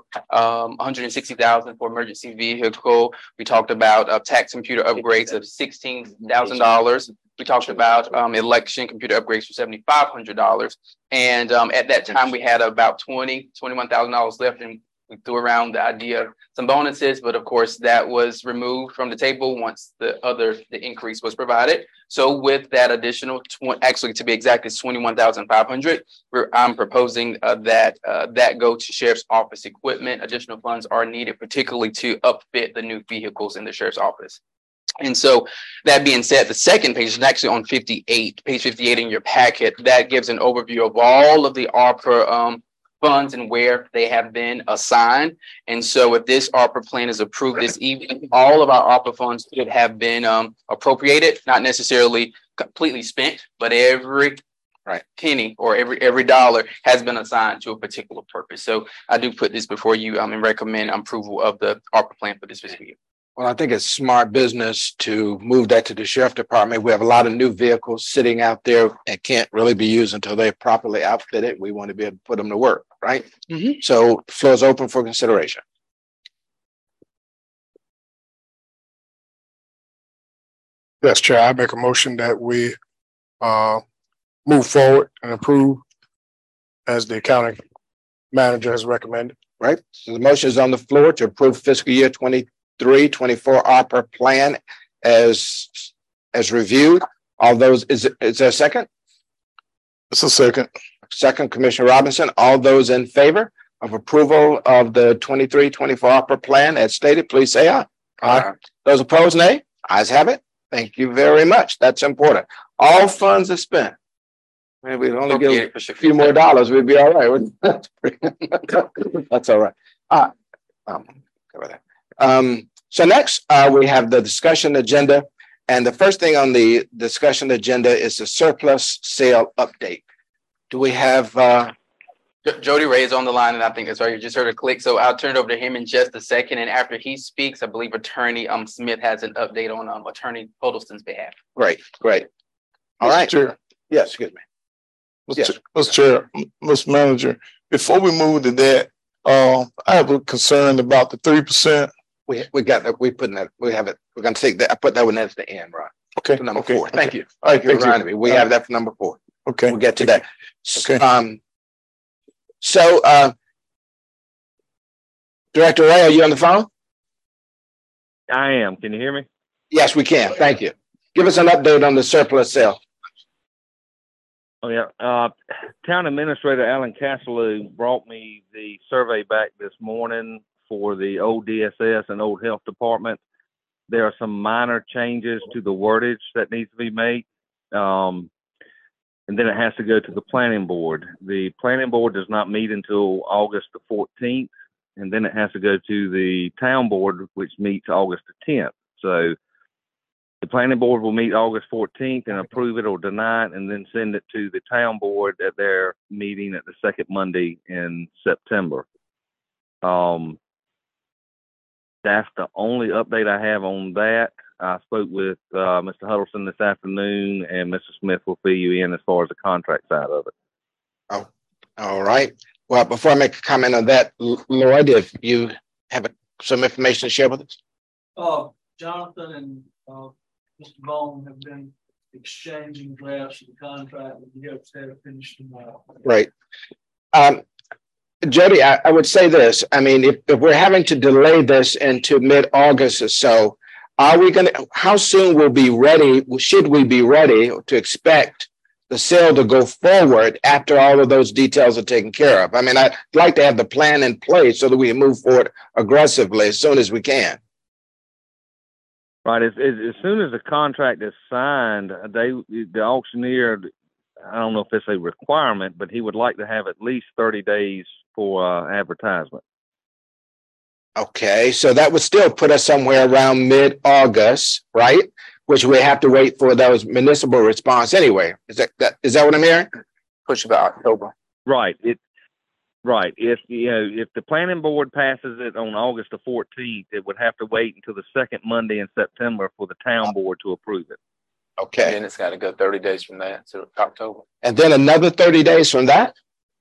S7: $160,000 for emergency vehicle. We talked about tax computer upgrades of $16,000. We talked about election computer upgrades for $7,500. And at that time, we had about $21,000 left, and we threw around the idea of some bonuses, but of course that was removed from the table once the increase was provided. So with that additional, actually to be exact, it's $21,500. I'm proposing that go to Sheriff's Office equipment. Additional funds are needed, particularly to upfit the new vehicles in the Sheriff's Office. And so that being said, the second page is actually on page 58 in your packet. That gives an overview of all of the ARPA funds and where they have been assigned. And so if this ARPA plan is approved this evening, all of our ARPA funds should have been appropriated, not necessarily completely spent, but every penny or every dollar has been assigned to a particular purpose. So I do put this before you and recommend approval of the ARPA plan for this fiscal year.
S4: Well, I think it's smart business to move that to the Sheriff Department. We have a lot of new vehicles sitting out there and can't really be used until they're properly outfitted. We want to be able to put them to work, right? Mm-hmm. So the floor is open for consideration.
S2: Yes, Chair, I make a motion that we move forward and approve as the county manager has recommended.
S4: Right. So the motion is on the floor to approve fiscal year 23-24 ARPA plan as reviewed. All those, is there a second?
S2: It's a second.
S4: Second, Commissioner Robinson. All those in favor of approval of the 23-24 opera plan as stated, please say aye. Aye. Those opposed, nay. Ayes have it. Thank you very much. That's important. All funds are spent. Maybe we'd only give a few more dollars, we'd be all right. That's all right. Cover that. So next, we have the discussion agenda. And the first thing on the discussion agenda is the surplus sale update. Do we have
S7: Jody Ray is on the line, and I think that's right. You just heard a click. So I'll turn it over to him in just a second. And after he speaks, I believe Attorney Smith has an update on Attorney Huddleston's behalf.
S4: Great. All right.
S2: Chair.
S4: Yes, excuse me.
S2: Mr. Chair, Mr. Manager, before we move to that, I have a concern about the 3%.
S4: We got that. We put that. We have it. We're going to take that. I put that one at the end, Ron.
S2: Okay.
S4: For number 4. Thank you.
S2: All right. Thank you.
S4: Me. We have that for number 4.
S2: Okay.
S4: We'll get to that.
S2: Okay.
S4: So, Director Ray, are you on the phone?
S8: I am. Can you hear me?
S4: Yes, we can. Thank you. Give us an update on the surplus sale.
S8: Oh, yeah. Town Administrator Alan Casselou brought me the survey back this morning for the old DSS and old health department. There are some minor changes to the wordage that needs to be made. And then it has to go to the planning board. The planning board does not meet until August the 14th. And then it has to go to the town board, which meets August the 10th. So the planning board will meet August 14th and approve it or deny it, and then send it to the town board at their meeting at the second Monday in September. That's the only update I have on that. I spoke with Mr. Huddleston this afternoon, and Mr. Smith will fill you in as far as the contract side of it.
S4: Oh, all right. Well, before I make a comment on that, Lloyd, if you have some information to share with us.
S9: Jonathan and Mr. Bone have been exchanging drafts of the contract, and we hope to have it finished tomorrow.
S4: Right. Jody, I would say this. I mean, if we're having to delay this into mid-August or so, are we going to, how soon will be ready? Should we be ready to expect the sale to go forward after all of those details are taken care of? I mean, I'd like to have the plan in place so that we can move forward aggressively as soon as we can.
S8: Right. As soon as the contract is signed, the auctioneer, I don't know if it's a requirement, but he would like to have at least 30 days for advertisement.
S4: Okay, so that would still put us somewhere around mid-August, right? Which we have to wait for those municipal response anyway. Is that what I'm hearing?
S7: Push about October.
S8: Right. Right. If the planning board passes it on August the 14th, it would have to wait until the second Monday in September for the town board to approve it.
S4: Okay.
S7: And then it's got to go 30 days from that to October.
S4: And then another 30 days from that?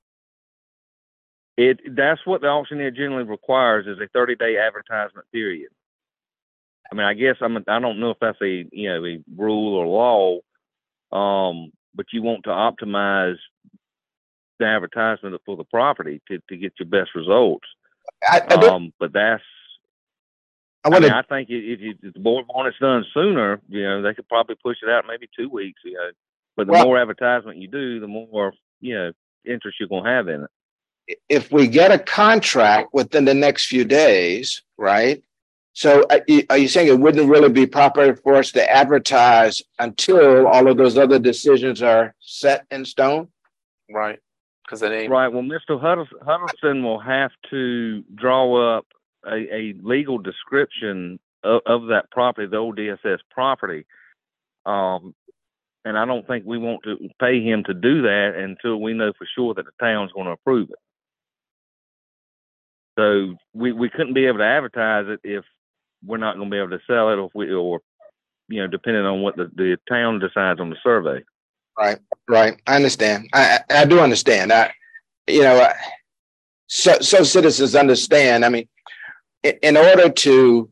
S8: That's what the auctioneer generally requires, is a 30-day advertisement period. I mean, I guess I don't know if that's a rule or law, but you want to optimize the advertisement for the property to get your best results. But that's. I think if the board wants it done sooner, they could probably push it out maybe 2 weeks. But the more advertisement you do, the more interest you're gonna have in it.
S4: If we get a contract within the next few days, right? So are you saying it wouldn't really be proper for us to advertise until all of those other decisions are set in stone?
S7: Right. Because it ain't
S8: right. Well, Mr. Huddleston will have to draw up a legal description of that property, the old DSS property. And I don't think we want to pay him to do that until we know for sure that the town's going to approve it. So we couldn't be able to advertise it if we're not going to be able to sell it, or depending on what the town decides on the survey.
S4: Right. I understand. I do understand. So citizens understand. I mean, in order to,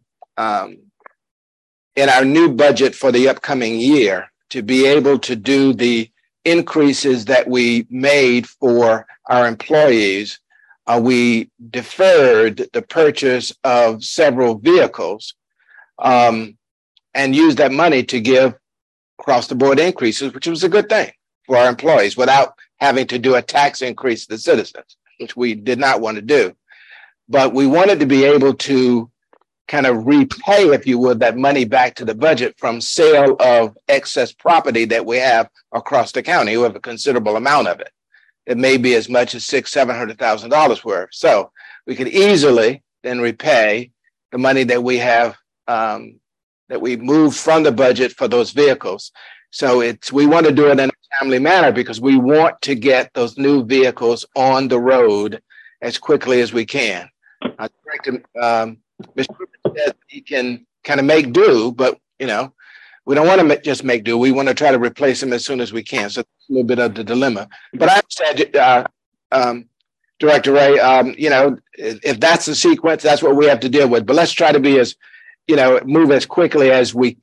S4: in our new budget for the upcoming year, to be able to do the increases that we made for our employees, we deferred the purchase of several vehicles. and use that money to give across the board increases, which was a good thing for our employees without having to do a tax increase to the citizens, which we did not want to do. But we wanted to be able to kind of repay, if you would, that money back to the budget from sale of excess property that we have across the county. We have a considerable amount of it. It may be as much as $600,000-$700,000 worth. So we could easily then repay the money that we have that we moved from the budget for those vehicles. So we want to do it in a timely manner because we want to get those new vehicles on the road as quickly as we can. I directed Mr. said he can kind of make do, but we don't want to just make do. We want to try to replace them as soon as we can. So it's a little bit of the dilemma. But I understand, Director Ray, if that's the sequence, that's what we have to deal with. But let's try to be as, move as quickly as we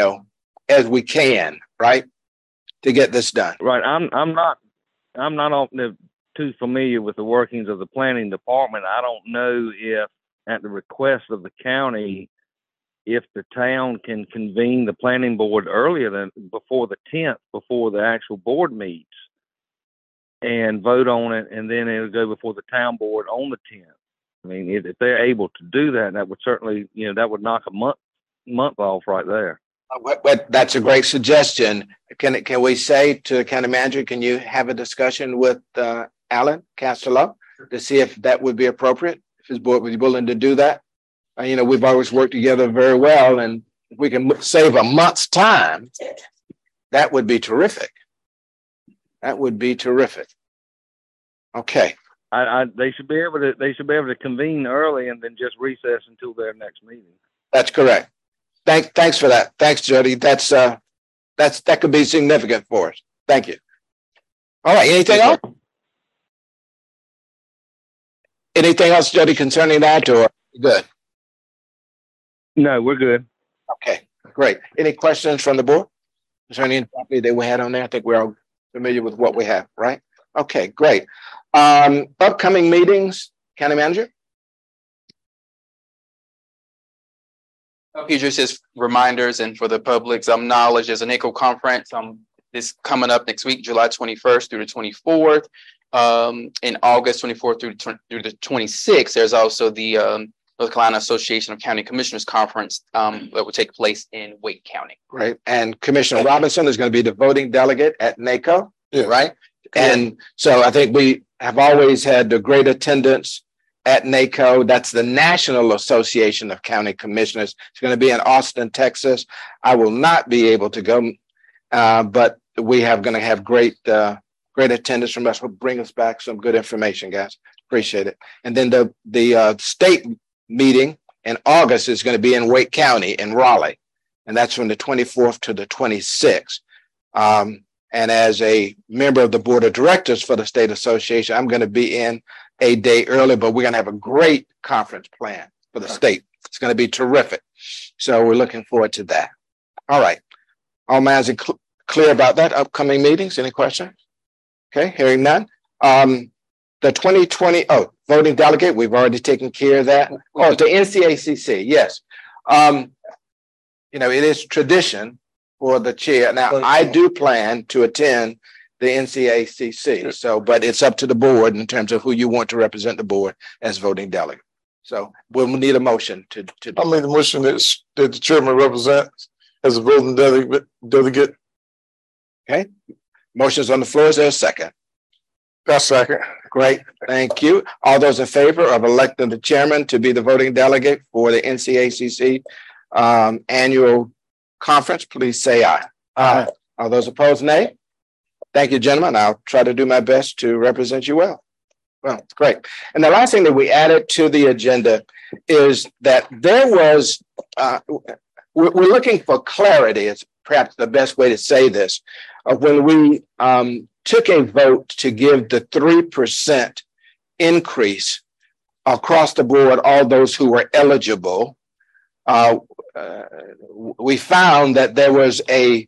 S4: can, right, to get this done.
S8: Right. I'm not too familiar with the workings of the planning department. I don't know if, at the request of the county, if the town can convene the planning board earlier than before the 10th, before the actual board meets, and vote on it, and then it'll go before the town board on the 10th. I mean, if they're able to do that, that would certainly, that would knock a month off right there.
S4: That's a great suggestion. Can we say to the county manager, can you have a discussion with Alan Castello to see if that would be appropriate? If his board would be willing to do that? We've always worked together very well, and if we can save a month's time, that would be terrific. That would be terrific. Okay.
S8: They should be able to convene early and then just recess until their next meeting.
S4: That's correct. Thanks for that. Thanks, Jody. That could be significant for us. Thank you. All right. Anything else? Anything else, Jody, concerning that, or good?
S8: No, we're good.
S4: Okay, great. Any questions from the board concerning any property that we had on there? I think we're all familiar with what we have, right? Okay, great. Upcoming meetings, county manager?
S7: Just as reminders and for the public's knowledge, there's an NACO conference this coming up next week, July 21st through the 24th. In August 24th through the 26th, there's also the North Carolina Association of County Commissioners Conference that will take place in Wake County.
S4: Great. And Commissioner Robinson is going to be the voting delegate at NACO, right? And so I think we have always had the great attendance at NACO. That's the National Association of County Commissioners. It's going to be in Austin, Texas. I will not be able to go, but we have going to have great attendance from us. Will bring us back some good information, guys. Appreciate it. And then the state meeting in August is going to be in Wake County in Raleigh, and that's from the 24th to the 26th. And as a member of the board of directors for the state association, I'm going to be in a day early, but we're going to have a great conference plan for the state. It's going to be terrific. So we're looking forward to that. All right. All minds are clear about that. Upcoming meetings. Any questions? Okay. Hearing none. The 2020, voting delegate, we've already taken care of that. Oh, the NCACC. Yes. It is tradition for the chair. Now, I do plan to attend the NCACC. So, but it's up to the board in terms of who you want to represent the board as voting delegate. So we'll need a motion to
S2: I made the motion that the chairman represents as a voting delegate.
S4: Okay. Motion's on the floor. Is there a second?
S2: That's second.
S4: Great. Thank you. All those in favor of electing the chairman to be the voting delegate for the NCACC annual conference, please say aye. Aye. All those opposed, nay. Thank you, gentlemen. I'll try to do my best to represent you well. Well, great. And the last thing that we added to the agenda is that there was, we're looking for clarity. It's perhaps the best way to say this. When we took a vote to give the 3% increase across the board, all those who were eligible, we found that there was a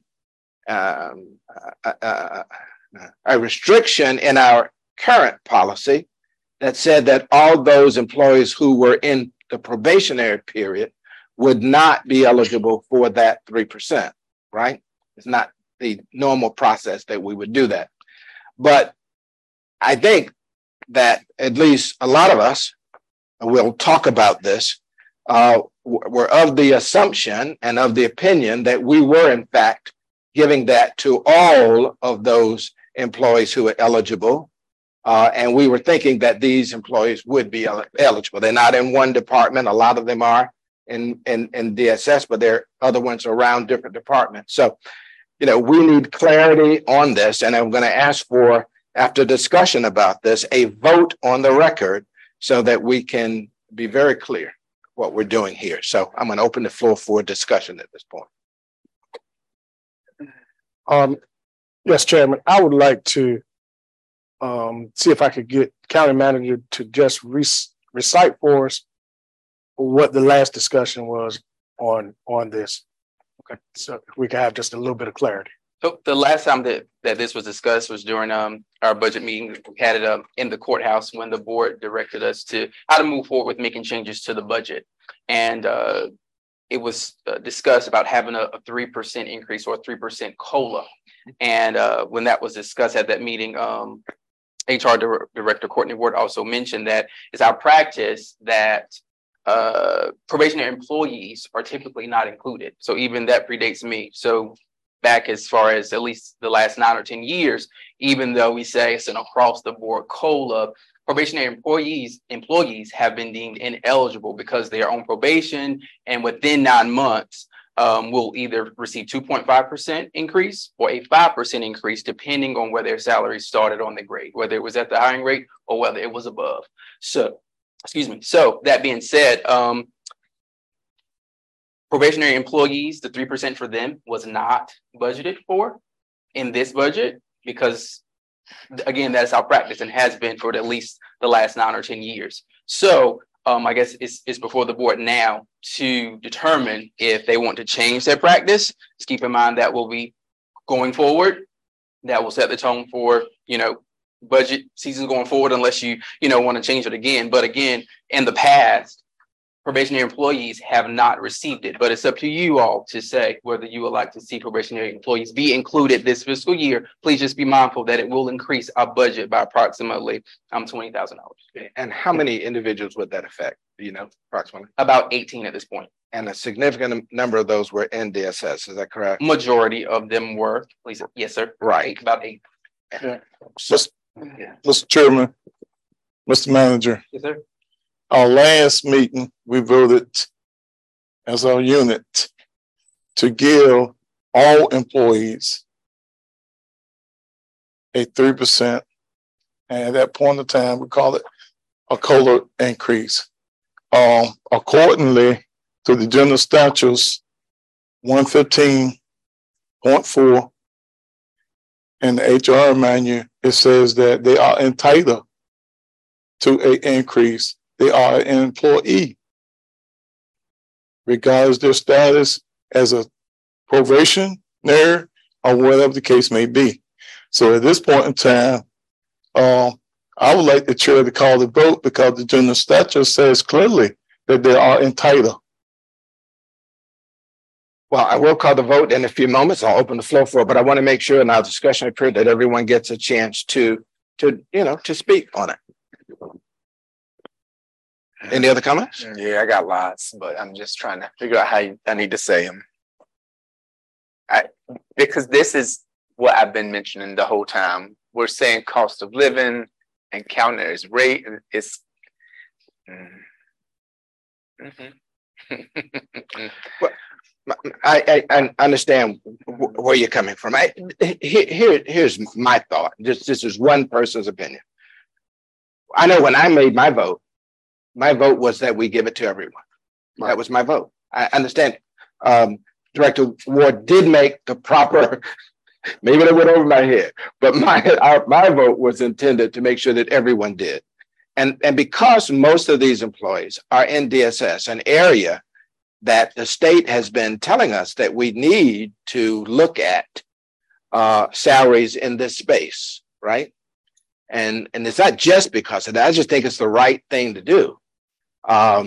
S4: restriction in our current policy that said that all those employees who were in the probationary period would not be eligible for that 3%, right? It's not the normal process that we would do that. But I think that at least a lot of us, we'll talk about this, were of the assumption and of the opinion that we were in fact giving that to all of those employees who are eligible. And we were thinking that these employees would be eligible. They're not in one department. A lot of them are in DSS, but there are other ones around different departments. So, you know, we need clarity on this. And I'm going to ask for, after discussion about this, a vote on the record so that we can be very clear what we're doing here. So I'm going to open the floor for discussion at this point.
S2: Yes, Chairman, I would like to see if I could get county manager to just recite for us what the last discussion was on this. Okay, so we can have just a little bit of clarity.
S7: So the last time that this was discussed was during our budget meeting. We had it in the courthouse when the board directed us to how to move forward with making changes to the budget. And it was discussed about having a 3% increase or a 3% COLA. And when that was discussed at that meeting, HR Director Courtney Ward also mentioned that it's our practice that probationary employees are typically not included. So even that predates me. So back as far as at least the last 9 or 10 years, even though we say it's an across the board COLA, probationary employees have been deemed ineligible because they are on probation, and within 9 months will either receive 2.5% increase or a 5% increase, depending on where their salary started on the grade, whether it was at the hiring rate or whether it was above. So, excuse me. So that being said, probationary employees, the 3% for them was not budgeted for in this budget because, again, that's our practice and has been for at least the last 9 or 10 years. So I guess it's before the board now to determine if they want to change their practice. Just keep in mind that will be going forward. That will set the tone for, you know, budget season going forward, unless you want to change it again. But again, in the past, probationary employees have not received it, but it's up to you all to say whether you would like to see probationary employees be included this fiscal year. Please just be mindful that it will increase our budget by approximately $20,000.
S4: And how many individuals would that affect? Do you know, approximately?
S7: About 18 at this point.
S4: And a significant number of those were in DSS, is that correct?
S7: Majority of them were. Please, yes, sir.
S4: Right.
S7: About 8.
S2: Yeah. Mr. Chairman, Mr. Manager.
S7: Yes, sir.
S2: Our last meeting, we voted as our unit to give all employees a 3%. And at that point in time, we call it a COLA increase. Accordingly to the general statutes 115.4 in the HR manual, it says that they are entitled to an increase. They are an employee, regardless of their status as a probationary or whatever the case may be. So at this point in time, I would like the chair to call the vote because the general statute says clearly that they are entitled.
S4: Well, I will call the vote in a few moments. I'll open the floor for it, but I want to make sure in our discussion period that everyone gets a chance to speak on it. Any other comments?
S10: Yeah, I got lots, but I'm just trying to figure out how I need to say them. Because this is what I've been mentioning the whole time. We're saying cost of living and counting it as rate. It's
S4: Well, I understand where you're coming from. Here's my thought. This is one person's opinion. I know when I made my vote was that we give it to everyone. Right. That was my vote. I understand. Director Ward did make the proper, maybe that went over my head, but my vote was intended to make sure that everyone did. And because most of these employees are in DSS, an area that the state has been telling us that we need to look at salaries in this space, right? And it's not just because of that. I just think it's the right thing to do.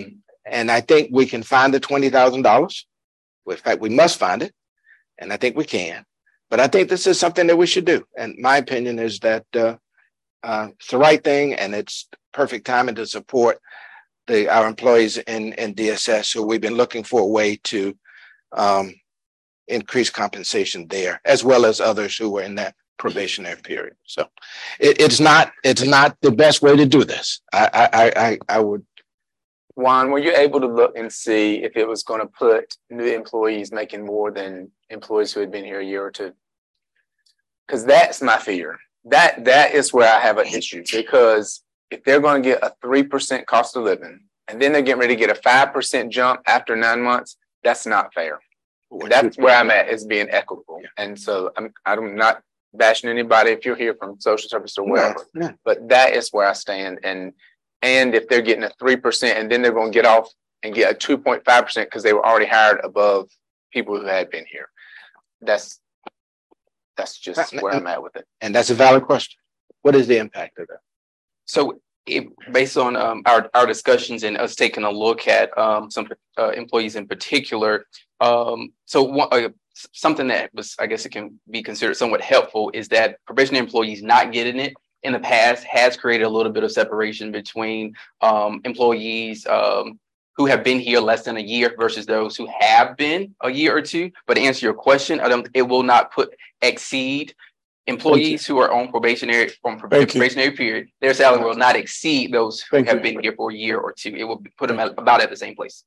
S4: And I think we can find the $20,000. In fact, we must find it. And I think we can. But I think this is something that we should do. And my opinion is that it's the right thing, and it's perfect timing to support our employees in DSS. So we've been looking for a way to increase compensation there, as well as others who were in that probationary period. So it's not the best way to do this. I would.
S10: Juan, were you able to look and see if it was going to put new employees making more than employees who had been here a year or two? Because that's my fear. That is where I have an issue, because if they're going to get a 3% cost of living and then they're getting ready to get a 5% jump after 9 months, that's not fair. That's where I'm at, is being equitable. Yeah. And so I'm not bashing anybody if you're here from social service or whatever, but that is where I stand. And if they're getting a 3% and then they're going to get off and get a 2.5% because they were already hired above people who had been here, that's just where I'm at with it.
S4: And that's a valid question. What is the impact of that?
S7: So based on our discussions and us taking a look at some employees in particular, something that was, I guess it can be considered somewhat helpful, is that probationary employees not getting it in the past has created a little bit of separation between employees who have been here less than a year versus those who have been a year or two. But to answer your question, it will not exceed employees who are on probationary period. Their salary will not exceed those who have been here for a year or two. It will put them about at the same place.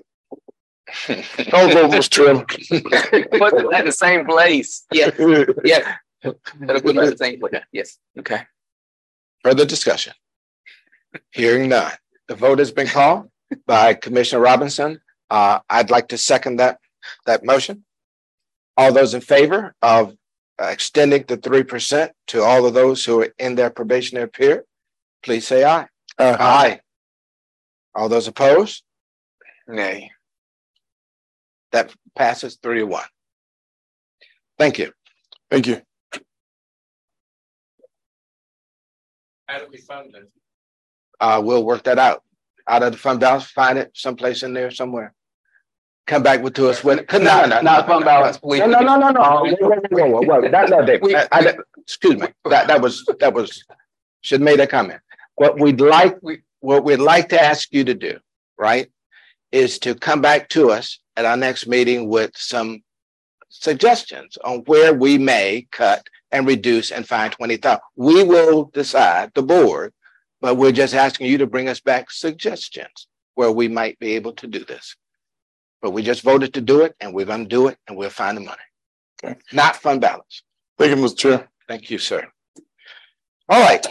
S4: Almost true.
S10: Put them at the same place.
S7: Yes. Yes. That'll put them at the same place. Yes.
S4: Okay. Further discussion? Hearing none. The vote has been called by Commissioner Robinson. I'd like to second that motion. All those in favor of extending the 3% to all of those who are in their probationary period, please say aye. Aye. All those opposed?
S10: Nay.
S4: That passes 3-1. Thank you.
S2: Thank you.
S6: How do we fund this?
S4: We'll work that out of the fund balance. Find it someplace in there somewhere. Come back to us with it. No, fund balance. No. Excuse me. That was should have made that comment. What we'd like to ask you to do, right, is to come back to us at our next meeting with some suggestions on where we may cut and reduce and find 20,000. We will decide, the board, but we're just asking you to bring us back suggestions where we might be able to do this. But we just voted to do it, and we're going to do it, and we'll find the money. Okay. Not fund balance.
S2: Thank you, Mr. Chair.
S4: Thank you, sir. All right.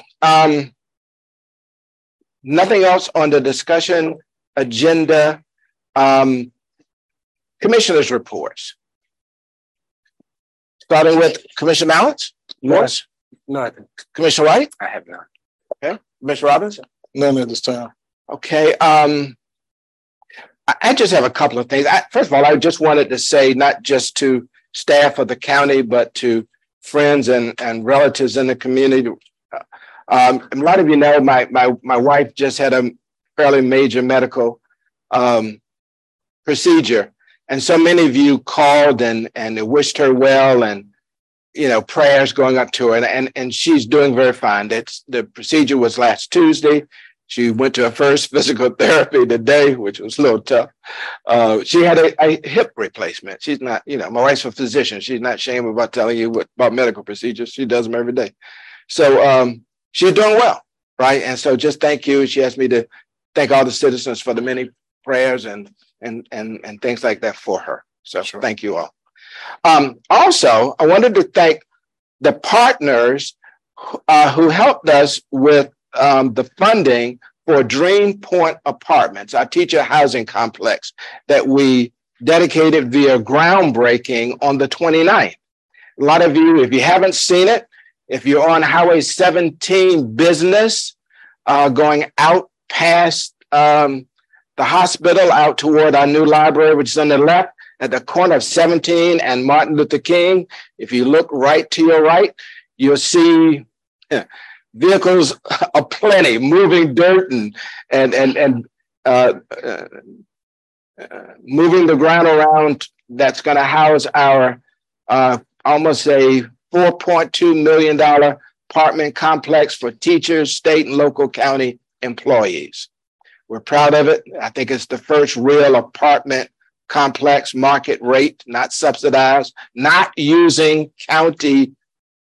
S4: Nothing else on the discussion agenda. Commissioners' reports. Starting with Commissioner Mallett?
S2: Yes.
S4: Nothing. Commissioner White?
S10: I have none.
S4: Okay. Commissioner Robinson?
S2: None at this time.
S4: Okay. I just have a couple of things. First of all, I just wanted to say, not just to staff of the county, but to friends and relatives in the community. A lot of you know my wife just had a fairly major medical procedure. And so many of you called and wished her well, and prayers going up to her, and she's doing very fine. The procedure was last Tuesday. She went to her first physical therapy today, which was a little tough. She had a hip replacement. She's not, my wife's a physician. She's not ashamed about telling you about medical procedures. She does them every day. So she's doing well, right? And so just thank you. She asked me to thank all the citizens for the many prayers and things like that for her. So sure. Thank you all. Also, I wanted to thank the partners who helped us with the funding for Dream Point Apartments, our teacher housing complex that we dedicated via groundbreaking on the 29th. A lot of you, if you haven't seen it, if you're on Highway 17 business, going out past the hospital out toward our new library, which is on the left at the corner of 17 and Martin Luther King, if you look right to your right, you'll see vehicles aplenty, moving dirt and moving the ground around that's going to house our almost a $4.2 million apartment complex for teachers, state and local county employees. We're proud of it. I think it's the first real apartment complex market rate, not subsidized, not using county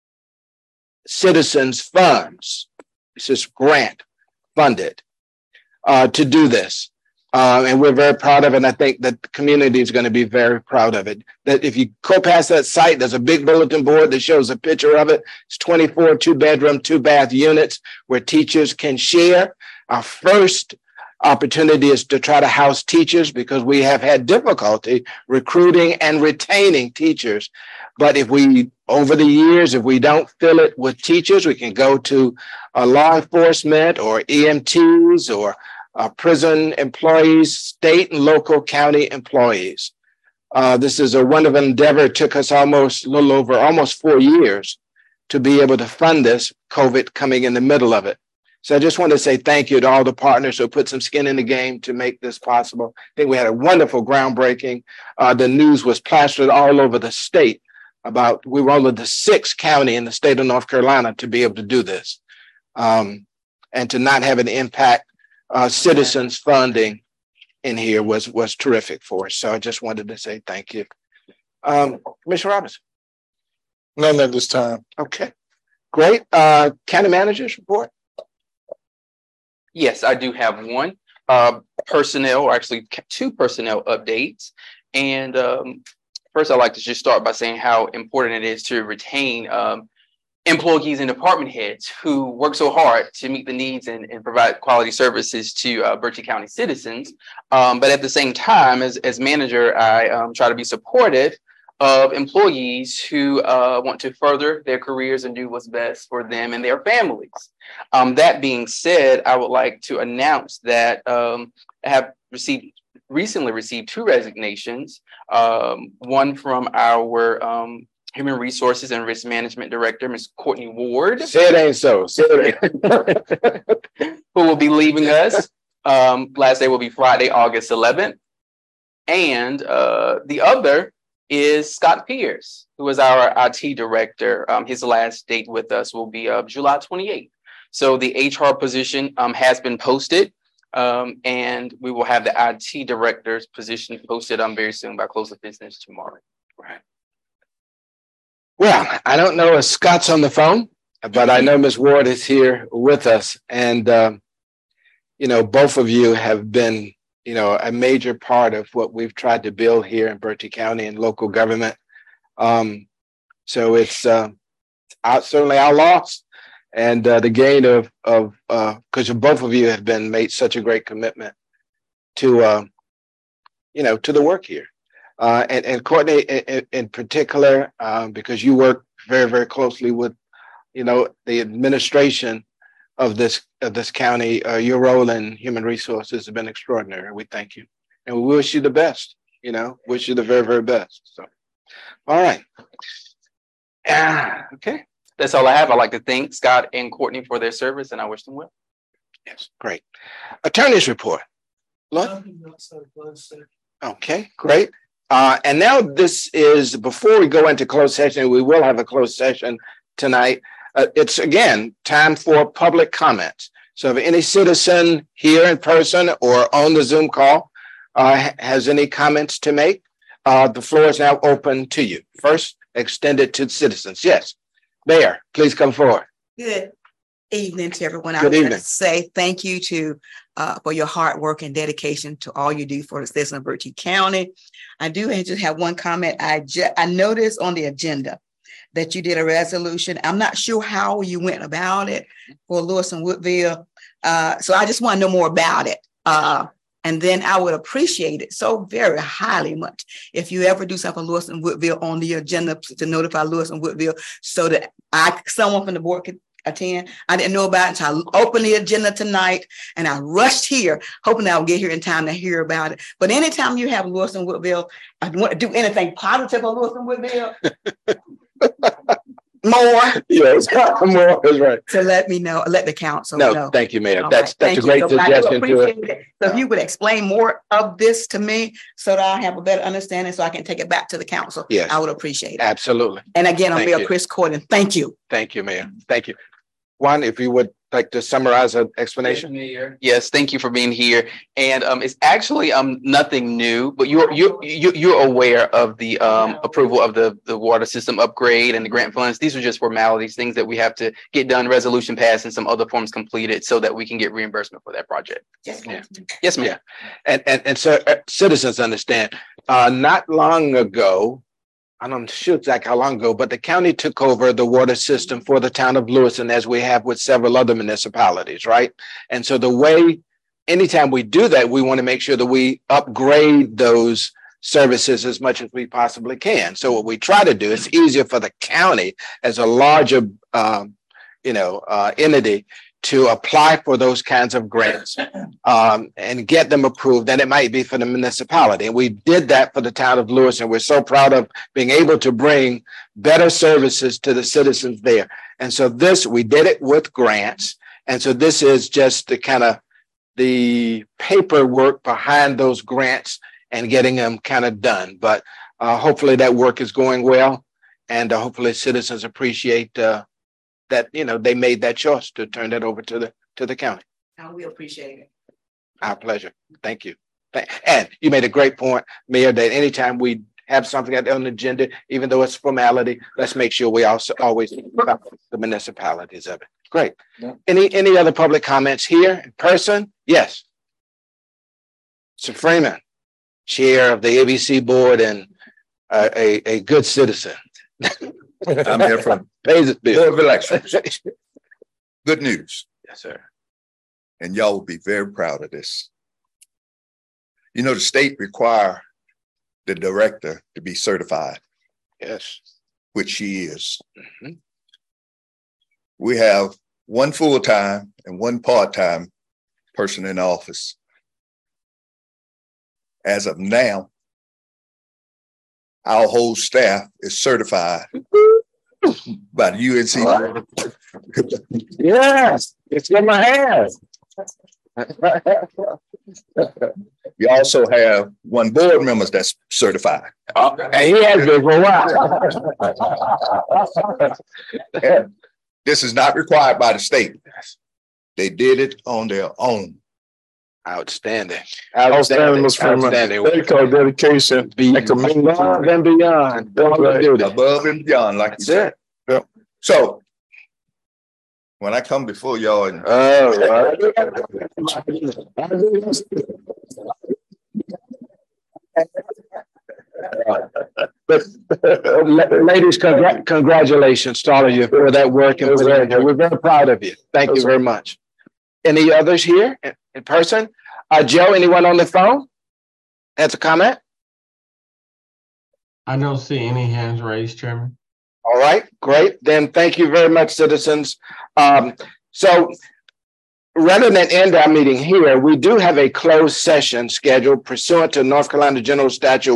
S4: citizens' funds. This is grant funded to do this. And we're very proud of it. And I think that the community is going to be very proud of it. That if you go past that site, there's a big bulletin board that shows a picture of it. It's 24 2-bedroom, 2-bath units where teachers can share. Our first opportunity is to try to house teachers because we have had difficulty recruiting and retaining teachers. But if we, over the years, if we don't fill it with teachers, we can go to law enforcement or EMTs or prison employees, state and local county employees. This is a wonderful endeavor. It took us almost 4 years to be able to fund this, COVID coming in the middle of it. So I just want to say thank you to all the partners who put some skin in the game to make this possible. I think we had a wonderful groundbreaking. The news was plastered all over the state about we were only the 6th county in the state of North Carolina to be able to do this and to not have an impact. Citizens funding in here was terrific for us. So I just wanted to say thank you. Commissioner Robinson.
S2: None at this time.
S4: Okay, great. County Manager's report.
S7: Yes, I do have one. Personnel, or actually 2 personnel updates. And first, I'd like to just start by saying how important it is to retain employees and department heads who work so hard to meet the needs and provide quality services to Berkeley County citizens. But at the same time, as manager, I try to be supportive of employees who want to further their careers and do what's best for them and their families. That being said, I would like to announce that I have recently received 2 resignations, one from our Human Resources and Risk Management Director, Ms. Courtney Ward.
S4: Say it ain't so. Say it
S7: ain't. Who will be leaving us. Last day will be Friday, August 11th. And the other is Scott Pierce, who is our IT director. His last date with us will be July 28th. So the HR position has been posted, and we will have the IT director's position posted very soon by close of business tomorrow.
S4: Right. Well, I don't know if Scott's on the phone, but I know Ms. Ward is here with us. And, both of you have been, a major part of what we've tried to build here in Berkeley County and local government. So it's certainly our loss and the gain of because both of you have made such a great commitment to, to the work here. And Courtney, in particular, because you work very, very closely with, the administration of this county, your role in human resources has been extraordinary. We thank you, and we wish you the best. Wish you the very, very best. So, all right. Okay,
S7: that's all I have. I'd like to thank Scott and Courtney for their service, and I wish them well.
S4: Yes, great. Attorney's report. Look. Okay, great. And now this is, before we go into closed session, we will have a closed session tonight. It's, again, time for public comments. So if any citizen here in person or on the Zoom call has any comments to make, the floor is now open to you. First, extended to citizens. Yes, Mayor, please come forward.
S11: Good evening to everyone.
S4: Good evening.
S11: I want to say thank you for your hard work and dedication to all you do for the citizens of Berkeley County. I do just have one comment. I noticed on the agenda that you did a resolution. I'm not sure how you went about it for Lewis and Woodville. So I just want to know more about it. And then I would appreciate it so very highly much if you ever do something for Lewis and Woodville on the agenda to notify Lewis and Woodville so that someone from the board could attend. I didn't know about it until I opened the agenda tonight, and I rushed here, hoping I'll get here in time to hear about it. But anytime you have Lewis and Woodville, I want to do anything positive for Lewis and Woodville. more
S4: Yes, more is right.
S11: to let me know, let the council
S4: No,
S11: know.
S4: thank you, Mayor.
S11: All
S4: That's
S11: right,
S4: a
S11: thank
S4: great
S11: you. So I do
S4: suggestion to it.
S11: appreciate it. So if you would explain more of this to me so that I have a better understanding so I can take it back to the council.
S4: Yes.
S11: I would appreciate it.
S4: Absolutely.
S11: And again, I'm
S4: Thank
S11: Mayor
S4: you.
S11: Chris Corden. Thank you.
S4: Thank you, Mayor. Thank you. Juan, if you would like to summarize an explanation.
S7: Yes, thank you for being here. And it's actually nothing new, but you're aware of the approval of the water system upgrade and the grant funds. These are just formalities, things that we have to get done, resolution passed, and some other forms completed so that we can get reimbursement for that project.
S11: Yes,
S7: yeah. Yes, ma'am.
S4: And so citizens understand. Not long ago, I'm not sure exactly how long ago, but the county took over the water system for the town of Lewiston, as we have with several other municipalities, right? And so the way, anytime we do that, we want to make sure that we upgrade those services as much as we possibly can. So what we try to do, it's easier for the county as a larger, entity to apply for those kinds of grants and get them approved than it might be for the municipality. And we did that for the town of Lewiston. We're so proud of being able to bring better services to the citizens there. And so we did it with grants. And so this is just the kind of the paperwork behind those grants and getting them kind of done. But hopefully that work is going well. And hopefully citizens appreciate that, they made that choice to turn that over to the county.
S11: We appreciate it.
S4: Our pleasure. Thank you. And you made a great point, Mayor, that anytime we have something on the agenda, even though it's formality, let's make sure we also always think about the municipalities of it. Great. Yeah. Any other public comments here in person? Yes. Mr. Freeman, chair of the ABC board and a good citizen.
S12: I'm here from
S4: Pays its bills.
S12: Board of Elections. Good news.
S4: Yes, sir.
S12: And y'all will be very proud of this. The state require the director to be certified.
S4: Yes.
S12: Which she is. Mm-hmm. We have one full-time and one part-time person in office. As of now, our whole staff is certified by the UNC.
S4: Yes, it's in my hands.
S12: You also have one board member that's certified.
S4: And he has been for a while.
S12: This is not required by the state. They did it on their own.
S4: Outstanding.
S2: Outstanding, Mr. Freeman. They call dedication.
S4: Above and beyond.
S12: Above and beyond, like you said. Yep. So when I come before y'all and
S4: ladies, congratulations to all of you for that work. And we're very proud of you. Thank you very much. Any others here in person? Joe, anyone on the phone? Has a comment?
S13: I don't see any hands raised, Chairman.
S4: All right, great. Then thank you very much, citizens. So rather than end our meeting here, we do have a closed session scheduled pursuant to North Carolina General Statute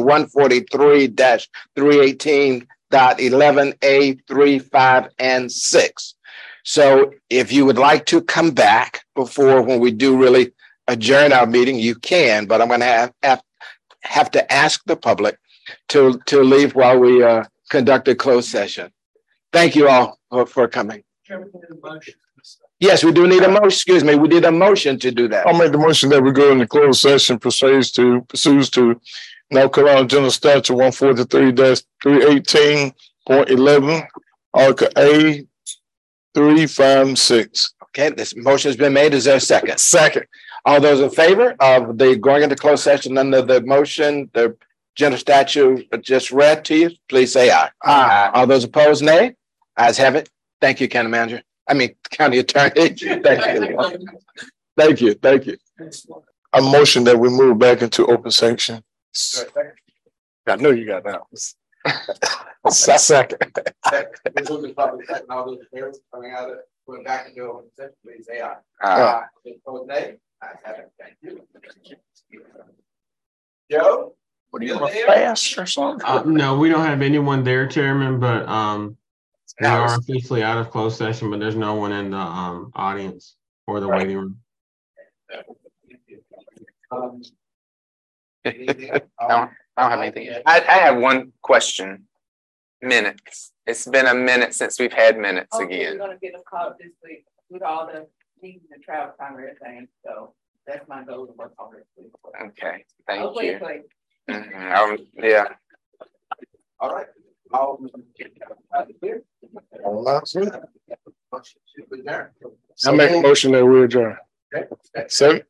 S4: 143-318.11A 3, 5, and 6. So if you would like to come back before when we do really adjourn our meeting, you can, but I'm going to have to ask the public to leave while we conduct a closed session. Thank you all for coming. Yes, we do need a motion. Excuse me, we need a motion to do that.
S2: I'll make the motion that we go into closed session pursues to North Carolina General Statute 143-318.11, Article A 3, 5, and 6.
S4: Okay, this motion has been made. Is there a second?
S2: Second.
S4: All those in favor of the going into closed session under the motion, the general statute just read to you, please say aye. Aye. All those opposed, nay. Ayes have it. Thank you, County Manager. County Attorney. Thank you. Thank you. Thank you.
S2: A motion that we move back into open session. I know you got that. Second.
S4: Going back into open session, please say aye. Aye. Opposed, nay. Ayes have it. Thank you. Joe?
S2: What are you going to fast or something?
S13: No, we don't have anyone there, Chairman, but We are officially out of closed session, but there's no one in the audience or the waiting room.
S10: I don't have anything. I have one question. Minutes. It's been a minute since we've had minutes again.
S14: We're gonna get them caught this week with all the meetings and travel time and everything. So that's my goal to work on this week.
S10: Okay, thank you.
S14: Wait.
S10: Yeah.
S4: All right.
S2: I make a motion that we adjourn. Second.